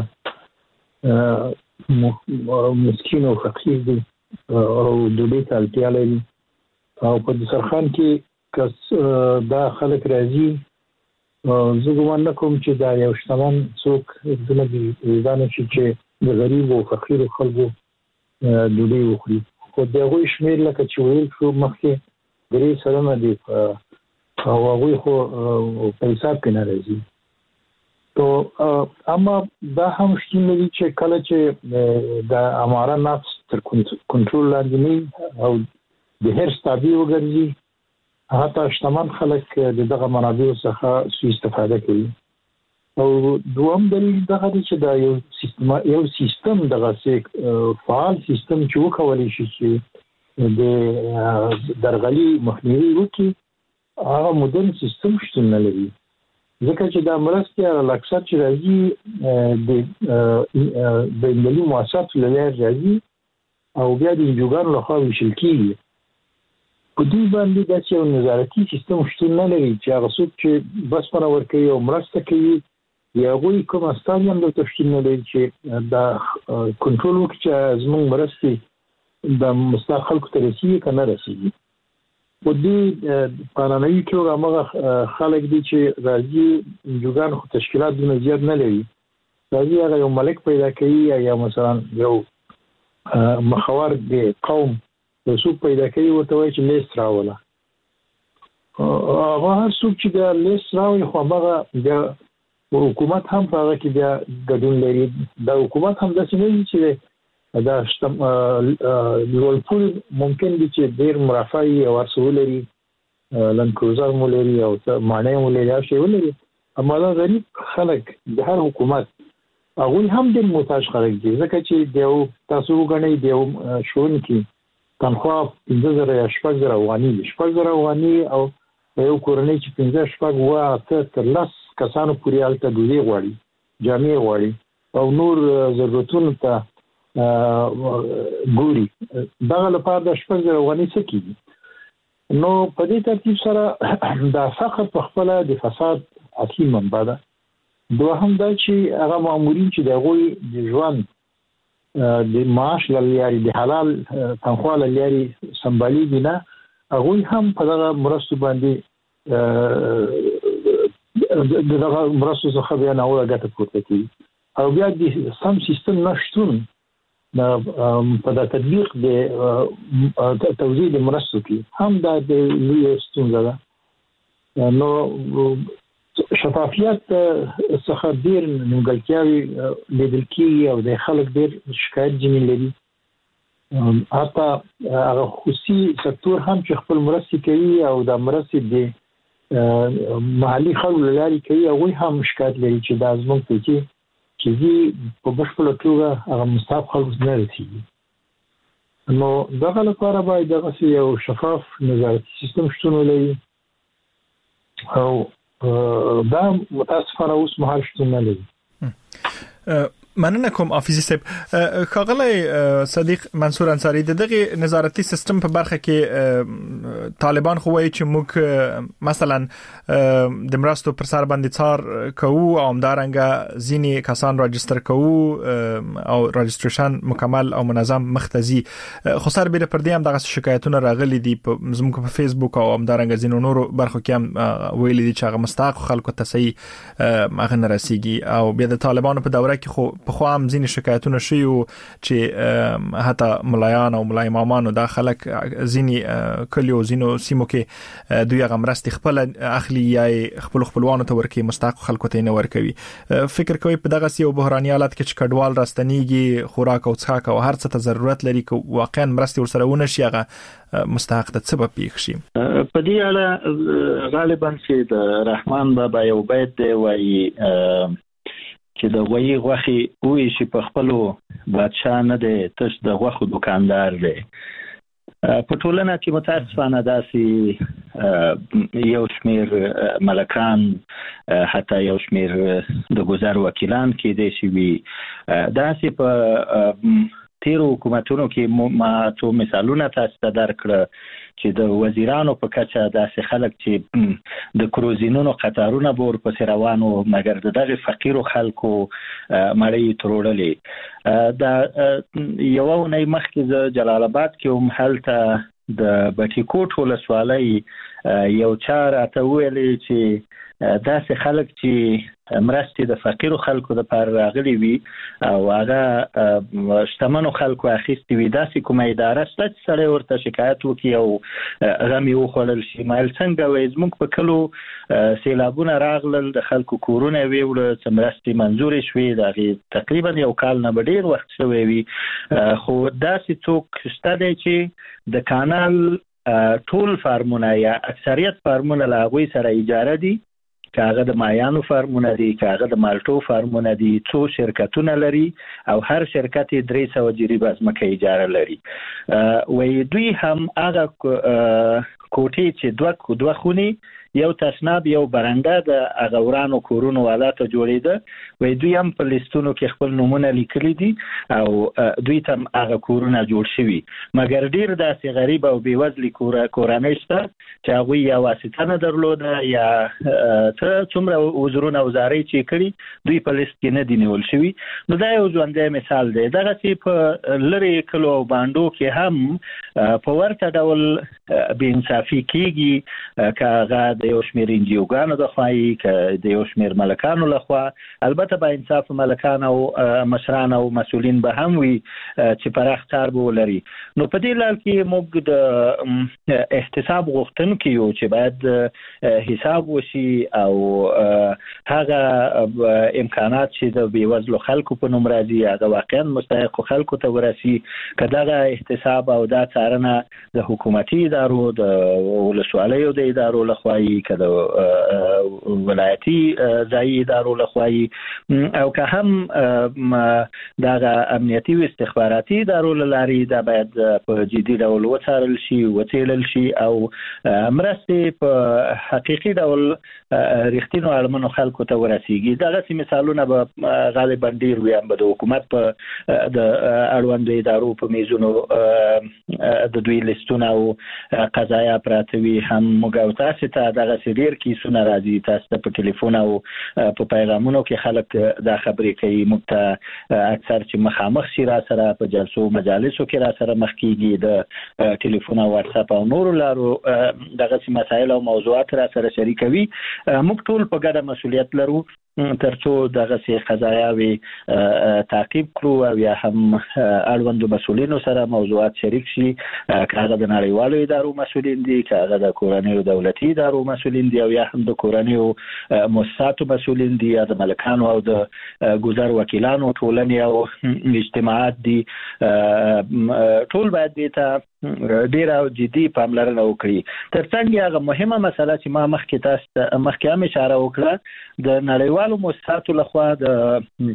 مسکین او فقیر دي او د دې تلتیا لري او په سرخان کې کس دا خلک راځي زه ګومان کوم چې دا یو شتمن څوک د دې ځان چې د غریب او فقیر خلکو د دې وخوري خو دغه شمیر لکه چې ویل شو مخکې درې سره دي او هغه خو په حساب کې نه راځي. تو اما دا هم شتون لري چې کله چې د اماره نفس تر کنټرول لاندې نه او د هر ستابي وګرځي حتی شتمن خلک دغه منابع څخه سوء استفاده کوي. او دوم دلیل دا دی چې دا یو سیستم یو سیستم دغه فعال سیستم چې وکولای شي چې د درغلي مخنیوي وکړي هغه مدرن سیستم شتون نه لري ځکه چې دا مرستې على اکثر چې راځي د د ملي مؤسسات لپاره راځي او بیا د جوګان له خوا وشل کیږي. په دې باندې د یو نظارتي سیستم شتون نه لري چې هغه څوک چې بس پر ورکوي او مرسته کوي یا غوي کوم استادیان د تشکیل نه لري چې دا کنټرول وکړي چې زموږ مرستې د مستقل خلکو ته رسیږي کنه رسیږي. په دې قانوني توګه هغه خلک دي چې راځي جوګان خو تشکیلات د زیات نه لري راځي هغه یو ملک پیدا کوي یا مثلا یو مخور د قوم یو څوک پیدا کوي ورته وایي چې لیست راوله هغه هر څوک چې د لیست راوي خو هغه د حکومت هم په هغه کې بیا ګډون لري د حکومت هم داسې نه دي چې دا شتم لوړپول ممکن دي چې ډیر مرافعي او ارسول لري لن کروزر مو لري او معنی مو لري او شی ولري اما دا غریب خلک د هر حکومت هغه هم د محتاج خلک دي ځکه چې دیو تاسو وګڼئ دیو شون کې تنخواه پنځه زره یا شپږ زره افغاني شپږ زره افغاني او یو کورنۍ چې پنځه شپږ وه تر لس کسانو پورې هلته ډوډۍ غواړي جامې غواړي او نور ضرورتونو ته ګوري دغه لپاره د شپږ زره افغاني څه کېږي نو په دې ترتیب سره د فقر په خپله د فساد اصلي منبع ده دوهم دا چې هغه مامورین چې د هغوی د ژوند د معاش له لارې د حلال تنخوا له لارې سمبالیږي نه هغوی هم په دغه مرستو باندې دغه مرستو څخه بیا ناوړه ګټه پورته کوي او بیا د سم سیستم نشتون په د تطبیق د توزیع د مرستو کې هم دا د لوی ستونزه ده نو شفافیت څخه ډیر نیمګړتیاوې لیدل کېږي او د خلک ډیر شکایت ځینې لري حتی هغه خصوصي سکتور هم چې خپل مرستې کوي او د مرستې د محلي خلکو له لارې کوي هغوی هم شکایت لري چې دا زموږ پیسې چې دې په بشپړه توګه هغه مستحق خلکو نه رسېږي نو دغه لپاره باید دغسې یو شفاف نظارتي سیستم شتون ولري او دا متاسفانه اوس مهال شتون نه لري مننه کوم حافظي صاحب ښاغلی صدیق منصور انصاری دغه نظارتي سیستم په برخه کې طالبان خو وایي چې موږ مثلا د مرستو پر سر باندې څار کوو او همدارنګه ځینې کسان راجستر کوو او راجستریشن مکمل او منظم مختزي خو سر بیره پر دې هم دغه شکایتونه راغلي دي زموږ په فیسبوک او همدارنګه ځینو نورو برخو کې هم ویلي دي چې هغه مستحق خلکو ته صحیح هغه نه رسیږي او بیا د طالبانو په دوره کې خو په خو هم ځینې شکایتونه شوي وو چې حتی ملایان او ملای امامان دا خلک ځینې کلیو ځینو سیمو کې دوی هغه مرستې خپله اخلي یا خپل خپلوانو ته ورکوي مستحق خلکو ته نه ورکوي فکر کوي په دغه یو بحراني حالت کې چې کډوال راستنیږي خوراک او څښاک او هر څه ته ضرورت لري که واقعا مرستې ورسره ونه شي هغه مستحق ته څه به پیښ شي په دې اړه غالبا چې د رحمان بابا یو بیت دی وایي چې د غوی غوخي وی شي په خپلو بادشاه نه دی تش د غوخو دکاندار دی په ټولنه کې متاسفانه داسې یو شمیر ملکان حتی یو شمیر د گذر وکیلان کې دي چې وي داسې په تیرو حکومتونو کې ما څو مثالونه تاسو ته درکړه چې د وزیرانو په کچه داسې خلک چې د کروزینونو قطارونه به ورپسې روانو مګر د دغه فقیرو خلکو مړۍ تروړلې دا یوه اونۍ مخکې زه جلال آباد کې وم هلته د بټي کوټ ولسوالۍ یو چا راته ویلې چې داسې خلک چې مرستې د فقیرو خلکو دپاره راغلي وي او هغه شتمنو خلکو اخیستې وي داسې کومه اداره شته چې سړی ورته شکایت وکړي او غم یې وخوړل شي مایل څنګه وایي زموږ په کلو سیلابونه راغلل د خلکو کورونه یې ویوړه څه مرستې منظورې شوې د هغې تقریبا یو کال نه به ډېر وخت شوی وي خو داسې څوک شته دی چې د کانال ټول فارمونه یا اکثریت فارمونه له هغوی سره اجاره دي که هغه د مایانو فارمونه دي که هغه د مالټو فارمونه دي څو شرکتونه لري او هر شرکت یې درې سوه جریبه ځمکه اجاره لري وایي دوی هم هغه کوټې چې دوه دوه خونې یو تشناب یو برنده د اغورانو کورونو والاته جوړیده وې دوی هم په لیستونو کې خپل نمونه لیکلي دي او دوی ته هغه کورونه جوړ شوي مګر ډیر داسې غریب او بیوزلي کورنۍ شته چې هغه یا واسطه نه درلوده یا څه څومره وزرونه وزاري چې کړی دوی په لیست کې نه دي نیول شوي نو دا یو ژوندی مثال دی دغه چې په لری کلو باندو کې هم په ورته ډول بې انصافي کیږي کاغه د یو شمېر انجیوګانو د خوایي ک د یو شمېر ملکانو لخوا البته با انصاف ملکان او مشران او مسولین به هم وي چې پراخ کار به ولري نو په دې لړ کې موږ د احتساب غوښتونکو یو چې باید حساب وشي او هغه امکانات چې د بیوزلو خلکو په نوم راځي هغه واقعا مستحق خلکو ته ورسي کداغه احتساب او دا څارنه د حکومتي ادارو د ولسوالیو د ادارو لخوا کده ولایتي ځای ادارو لخوا او که هم دا امنیتي او استخباراتي ادارو لاري دا باید په جدي ډول وڅارل شي وڅېړل شي او مرستې په حقيقي ډول رښتینو اړمنو خلکو ته ورسیږي دغه مثالونه به غالبا ډیر وي هم د حکومت په د اړوند ادارو په میزونو د دوی لیستونه او قضایا پراتوي هم موږ تاسو ته دغه سړي کیسونه راځي تاسو په ټلیفون او په پیغامونو کې خلک دا خبرې کوي موږ ته اکثر چې مخامخ شي را سره په جلسو مجالسو کې را سره مخ کیږي د ټلیفون او واتس اپ او نور لارو دغه مسایل او موضوعات را سره شریکوي موږ ټول په ګډه مسؤلیت لرو ترڅو دغه سي قضاياوي تعقیب کړو او یا هم اړوند مسؤلینو سره موضوعات شریک شي کاغه د نړیوالو ادارو مسؤلین دي کاغه د کورنیو دولتي ادارو مسؤلین دي او یا هم د کورنیو مؤسساتو مسؤلین دي یا د ملکانو او د ګذر وکیلانو ټولنې او اجتماعات دي ټول باید دې ډیر او جدي پاملرنه وکړي ترڅنګ هغه مهمه مسله چې ما مخکې تاسو مخکې هم اشاره وکړه د نړیوالو مؤسساتو لخوا د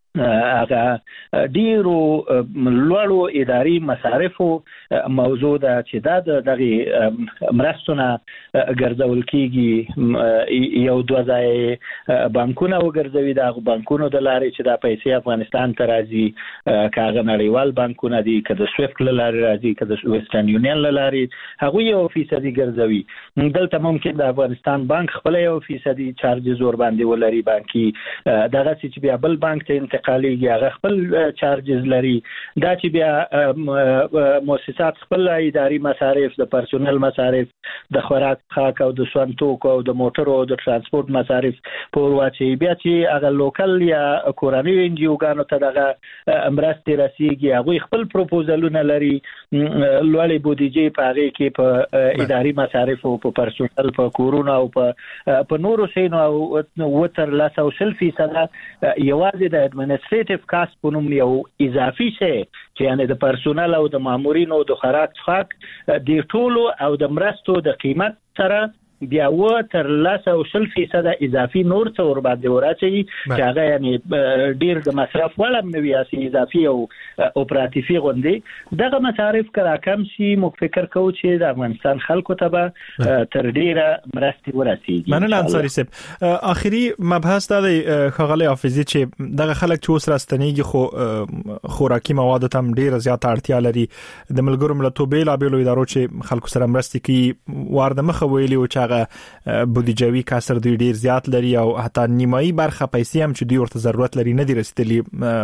هغه ډیرو لوړو اداري مصارفو موضوع ده چې دا د دغه مرستونه ګرځول کیږي یو دوه ځای بانکونه وګرځوي د بانکونو د لارې چې دا پیسې افغانستان ته راځي کاغه نړیوال بانکونه دي که د سویفټ لارې راځي که د ویسټرن یونین لارې هغه یو فیصدي ګرځوي دلته ممکن د افغانستان بانک خپل یو فیصدي چارجز ور باندې ولري بانکي دغه چې بیا بل بانک ته انتقالي هغه خپل چارجز لري دا چې بیا مؤسسات خپل اداري مصارف د پرسونل مصارف د خوراک خاک او د سون توکو او د موټرو او د ترانسپورت مصارف پور واچي بیا چې هغه لوکل یا کورنۍ انجیوګانو ته دغه مرستې رسیږي هغه خپل پروپوزلونه لري لوړې بودیجې په هغه کې په اداري مصارف او په پرسونل په کورونو او په په نورو شینو او وتر لا سوشل فیصد یوازې د اډمنستریټیو کاست په نوم یو اضافي شی چې یعنی د پرسونل او د مامورینو د خوراک څخه د ټولو او د مرستو د قیمت سره بیا و تر لاسه او شل فیصد اضافي نور څه ور باندې ورچي چې هغه یعنی ډیر د مصرف ولا نوي اسي اضافي او اپراتیفي غوندي دغه مصارف کرا کم شي مو فکر کوو چې د افغانستان خلکو ته به تر ډیره مرستي ورسیږي مننه انصاری صاحب اخیری مبحث د خغلی حافظي چې دغه خلک چې اوس راستنیږي خو خوراکي مواد ته ډیره زیاته اړتیا لري د ملګرو ملتونو بیل بیل ادارو چې خلکو سره مرستي کوي وارد مخه ویلي او چې بودیجوي کسر دوی ډیر زیات لري او حتی نیمایي برخه پیسې هم چې دوی ورته ضرورت لري نه دي رسیدلي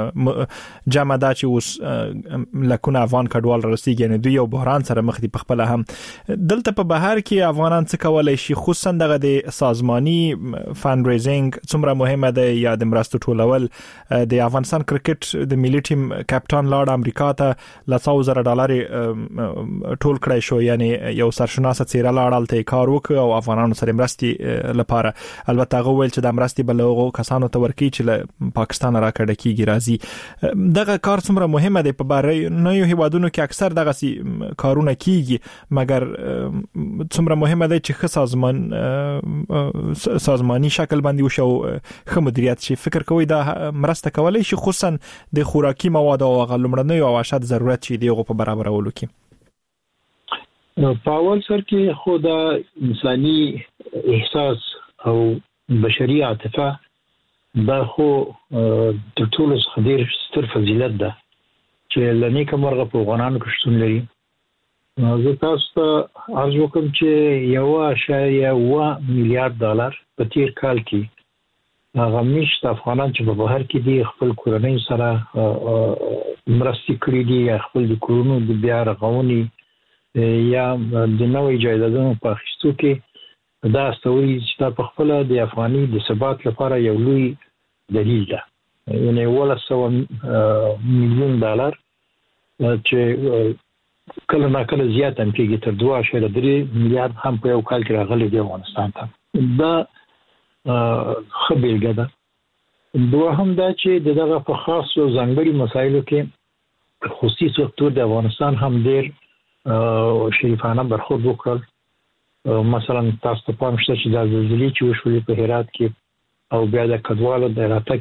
جمع دا چې اوس لکونه افغان کډوال رسیږي نه دوی یو بحران سره مخ دي په خپل هم دلته په بهر کې افغانان څه کولای شي خصوصا دغه د سازماني فند ریزینګ څومره مهمه ده یا د مرستو ټولول د افغانستان کرکټ د ملي ټیم کپټان لاړ امریکا ته ل څو زره ډالر ټول کړی شو یعنی یو سرشناسه څیره لاړل ته کار وکړ او افغانانو سره مرستي لپاره البته هغه ویل چې د مرستي بلغو کسانو ته ورکی چې له پاکستان راکړه کیږي راځي دغه کار څومره مهمه ده په باره نه یو هیوادونو کې اکثر دغه سي کارونه کیږي مګر څومره مهمه ده چې ښه سازمان سازماني شکل باندې وشو ښه مدیریت شي فکر کوي دا مرسته کولای شي خصوصا د خوراکي مواد او غلمړنۍ او اشد ضرورت شي دیغه په برابرولو کې په اول سر کې خو دا انساني احساس او بشري عاطفه دا خو د ټولو څخه ډېر ستر فضیلت ده چې لنی کومرغه په افغانانو کې شتون لري. زه تاسو ته عرض وکم چې یو اشاریه و میلیارډ ډالر په تیر کال کې هغه مشت افغانان چې په بهر کې دي خپل کورنۍ سره مرستې کړې دي، خپل د کورونو د بیا رغونې یا د نوې جایدادونو په اخیستو کې دا استوري چې په خپل د افغاني د ثبات لپاره یو لوی دلیل ده. یعنی ولا سو میلیون ډالر چې کله نا کله زیات هم کېږي تر دوه اشاریه درې میلیارډ هم په یو کال کې راغلي دی افغانستان ته. دا ښه بیلګه ده. دوهم دا چې دغه په خاص او ځانګړي مسایلو کې خصوصي سکتور د افغانستان هم ډېر شریفانه برخورد وکړل. مثلا تاسو ته پام شته چې د زلزلې چې وشولې په هرات کې او بیا د کډوالو د راتګ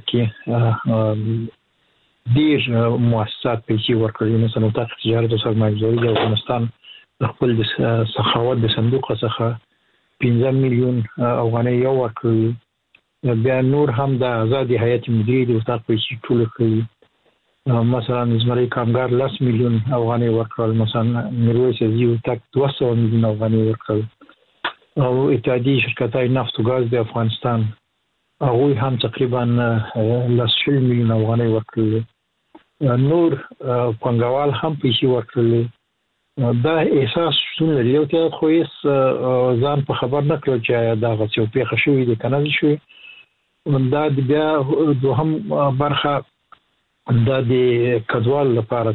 کې ډېر مؤسسات پیسې ورکړي، مثلا وزارت تجارت او سرمایه‌گذاري د افغانستان خپل د سخاوت د صندوق څخه پنځه میلیون افغانۍ یو ورکړي. بیا نور هم د آزادي حیات مدیریت د وزارت پیسې ټول کړي. مثلا زمری کامګار لس میلیون افغانۍ ورکړل، مثلا میرویس عزیز تک دوه سوه میلیون افغانۍ ورکړل، او اتحادیې شرکتای نفت او ګاز د افغانستان هغوی هم تقریبا لس شل میلیون افغانۍ ورکړل. نور پنګوال هم پیسې ورکړل. دا احساس شتون لري. یو ته خو یې ځان په خبر نه کړو چې دا غوښتل پیښه شوې د کنه شوې. دا بیا دوهم برخه دا د کډوال لپاره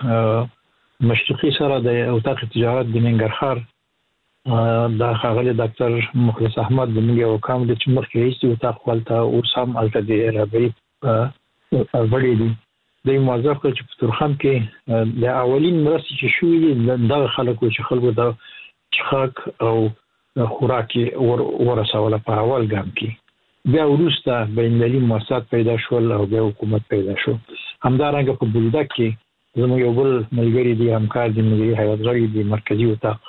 چې مشرقي سره د وزارت تجارت د ننګرهار دا ښاغلی ډاکټر مخلص احمد د ملي حکام د چې مخکې رئیس د وزارت خپلته اوس هم هلته د رهبري وړی دي. دوی موظف کړ چې په تورخم کې د اولین مرستې چې شوې دي دغه خلکو چې خلکو د څښاک او خوراک ورسوله په اول ګام کې. بیا وروسته بین‌المللي مؤسسات پیدا شول او بیا حکومت پیدا شو. همدارنګه په بولدک کې زموږ یو بل ملګری دی، همکار دی، ملي هیئت غړی دی، مرکزي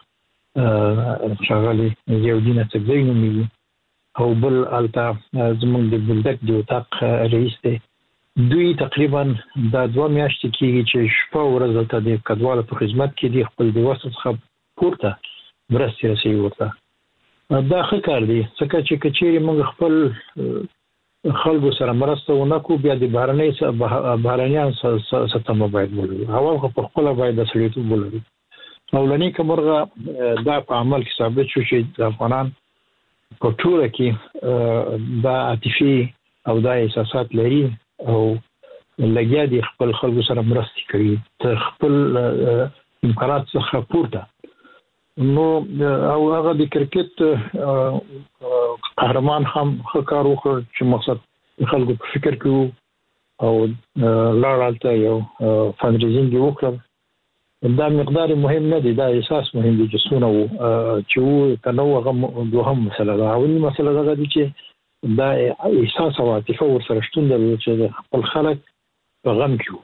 وطاق ښاغلی ضیاءالدین اڅکزی نومیږي، او بل هلته زموږ د بولدک د وطاق رئیس دی. دوی تقریبا دا دوه میاشتې کېږي چې شپه ورځ هلته د کډوالو په خدمت کې دي، خپل د وس څخه پورته مرستې رسوي ورته. دا ښه کار دی، ځکه چې که چیرې موږ خپل خلکو سره مرسته ونه کړو بیا د بهرنیان څه تمه باید ولرو. اول خو په خپله باید د سړیتوب ولرو. لومړنۍ کومرغه دا په عمل کې ثابت شو چې د افغانان په ټوله کې دا عاطفي او دا احساسات لري او لګیا دي خپل خلکو سره مرستې کوي تر خپل امکانات څخه پورته. نو او هغه د کرکټ قهرمان هم ښه کار وکړ چې مقصد خلکو په فکر کې او لاړالته یو فندریزینګ وکړ. دا مقدار مهم نه دی، دا احساس مهم دی چې څونه وو چې وو کنه هغه دوهم مسله ده. اولي مسله ده چې دا احساس او عاطفه ورسره شتون درلود چې خپل خلک په غم کې وو.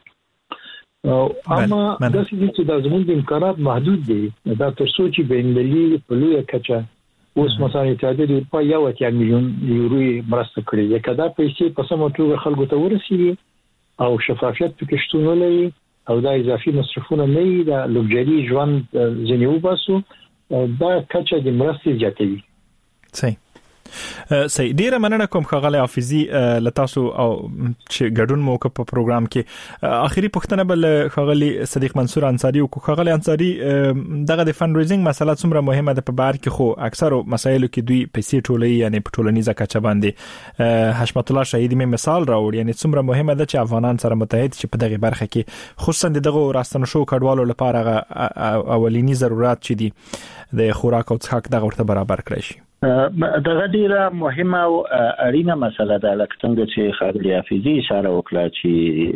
اما دا چې د زموږ د امکانات محدود دي، دا تر څو چې بین‌المللي په لویه کچه اوس مثلا اتحادیه د اروپا یو اتیا میلیون یورو مرسته کړې ده. که دا پیسې په سمه توګه خلکو ته ورسېږي او شفافیت پکې شتون ولري او دا اضافي مصرفونه نه وي، د لوکجري ژوند ځینې وباسو، دا کچه د مرستې زیاتوي. صحیح. صحیح. ډیره مننه کوم ښاغلی حافظي له تاسو او چې ګډون مو وکړ په پروګرام کې. اخیری پوښتنه بل ښاغلی صدیق منصور انصاری او ښاغلی انصاری دغه د فند ریزینګ مسله څومره مهمه ده په بهر کې؟ خو اکثرو مسایلو کې دوی پیسې ټولوي، یعنی په ټولنیزه کچه باندې. حشمت الله شهیدی مې مثال راوړ، یعنی څومره مهمه ده چې افغانان سره متحد چې په دغه برخه کې خصوصا دغه راستنه شو کډوالو لپاره اولینی ضرورت چې دي د خوراک او څښاک دغه ورته برابر کړی شي. دغه ډیره مهمه او اړینه مسله ده لکه څنګه چې خالد حافظي اشاره وکړه چې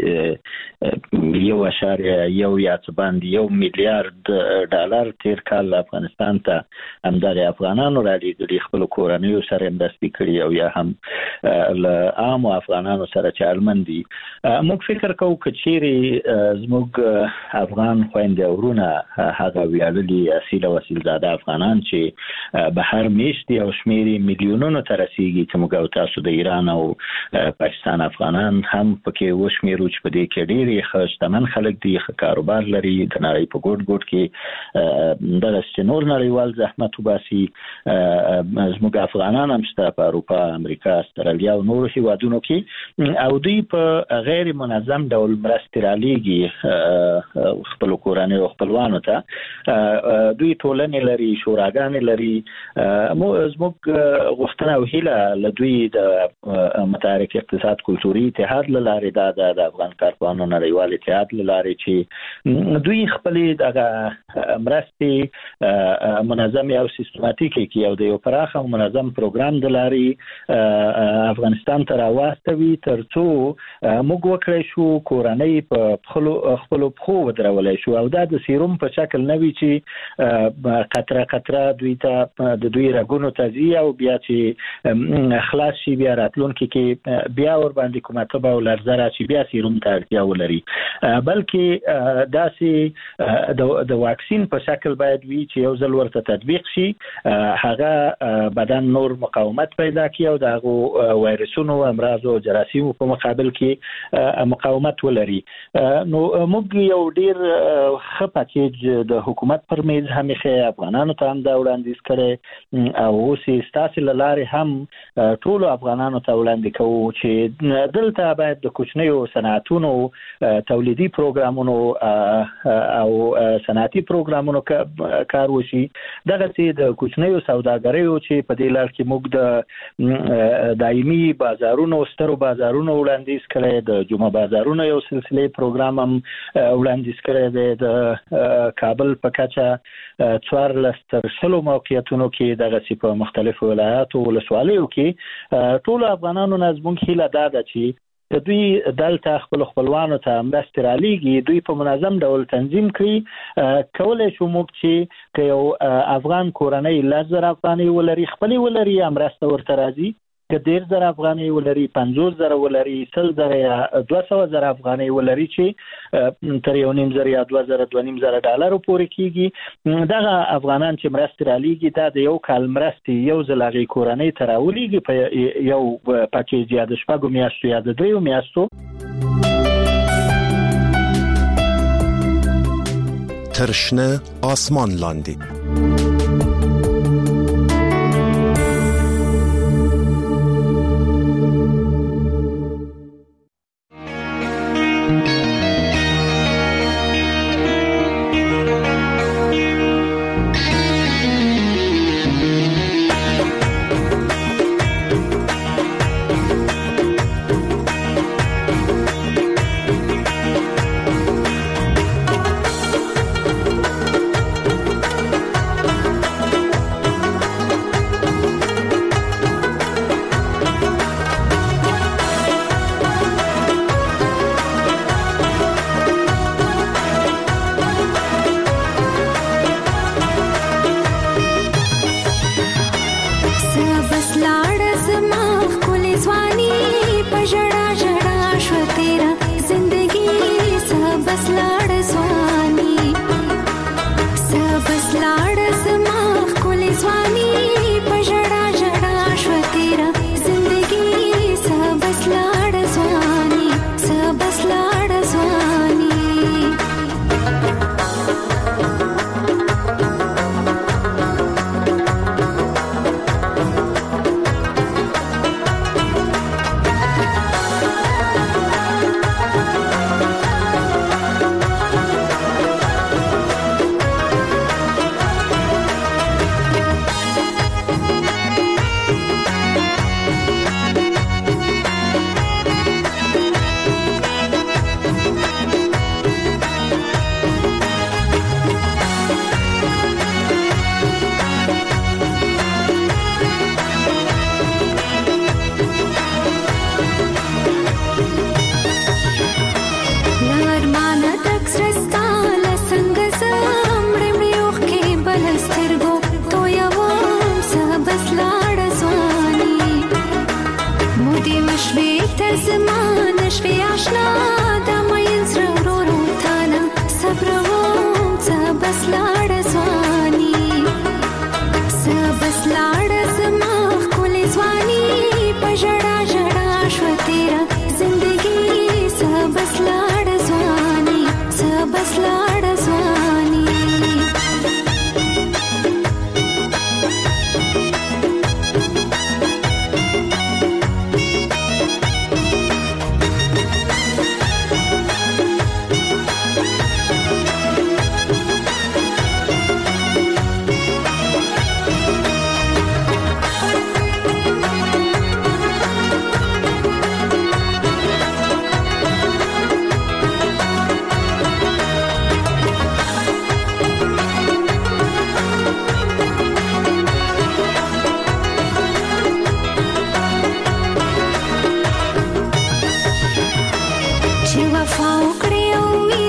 یو اشاریه یو یا څه باندې یو میلیارډ ډالر تیر کال افغانستان ته همدغه افغانانو را لېږلي خپل کورنیو سره مرستې کړي او یا هم له عامو افغانانو سره چې اړمن دي. موږ فکر کوو که چیرې زموږ افغان خویندې او ورونه هغه ویاړلي اصیل او اصیلزاده افغانان چې بهر میشت او شمیرې میلیونونو ته رسیږي چې موږ او تاسو د ایران او پاکستان افغانان هم پکې وشمیرو چې په دې کې ډېرې ښه شتمن خلک دي، ښه کاروبار لري، د نړۍ په ګوټ ګوټ کې دغسې چې نور نړیوال زحمت وباسي. زموږ افغانان هم شته په اروپا، امریکا، استرالیا او نورو هیوادونو کې، او دوی په غیر منظم ډول مرستې رالیږي خپلو کورنیو خپلوانو ته. دوی ټولنې لري، شوراګانې لري. زموږ غوښتنه او هیله له دوی د متحرک اقتصاد کلتوري اتحاد له لارې دا د افغان کارپوهانو نړیوال اتحاد له لارې چې دوی خپلې دغه مرستې منظمې او سیستماتیکې کړي او د یو پراخ او منظم پروګرام د لارې افغانستان ته راواستوي تر څو موږ وکړی شو کورنۍ په خپلو پښو ودرولی شو او دا د سیروم په شکل نه وي چې قطره قطره دوی ته د دوی رګونو ته ځي او بیا چې خلاص شي بیا راتلونکي کې بیا ور باندې کومه تبه او لرزه راشي بیا سیروم ته اړتیا ولري، بلکې داسې د واکسین په شکل باید وي چې یو ځل ورته تطبیق شي هغه بدن نور مقاومت پیدا کړي او د هغو وایرسونو، امراضو او جراثیمو په مقابل کې مقاومت ولري. نو موږ یو ډیر ښه پاکیج د حکومت پر میز هم یې افغانانو ته هم دا وړاندیز کړی او اوس یې ستاسې له لارې هم ټولو افغانانو ته وړاندې کوو چې دلته باید د کوچنیو صنعتونو تولیدي پروګرامونو او صنعتي پروګرامونو کار وشي. دغسې د کوچنیو سوداګریو چې په دې لړ کې موږ د دایمي بازارونو، سترو بازارونو وړاندیز کړی، د جمعه بازارونو یو سلسله پروګرام هم وړاندیز کړی دی. د کابل په کچه څوارلس تر شلو موقعیتونو کې دغسې په مختلفو ولایاتو ولسوالیو کې ټولو افغانانو نه زموږ هیله دا ده چې دوی دلته خپل خپلوانو ته مرستې رالیږي، دوی په منظم ډول تنظیم کړي. کولی شو موږ چې که یو افغان کورنۍ لس زره افغانۍ ولري خپلې ولري یا مرسته ورته راځي، که ډېر زره افغانۍ ولري، پنځوس زره ولري، سل زره یا دوه سوه زره افغانۍ ولري چې تر یو نیم زره یا دوه زره دوه نیم زره ډالرو پورې کېږي. دغه افغانان چې مرستې رالیږي دا د یو کال مرستې یو ځل هغې کورنۍ ته راولیږي په یو پاکیج یا د شپږو میاشتو یا د دریو میاشتو. تر شنه آسمان لاندې چې وفا وکړې او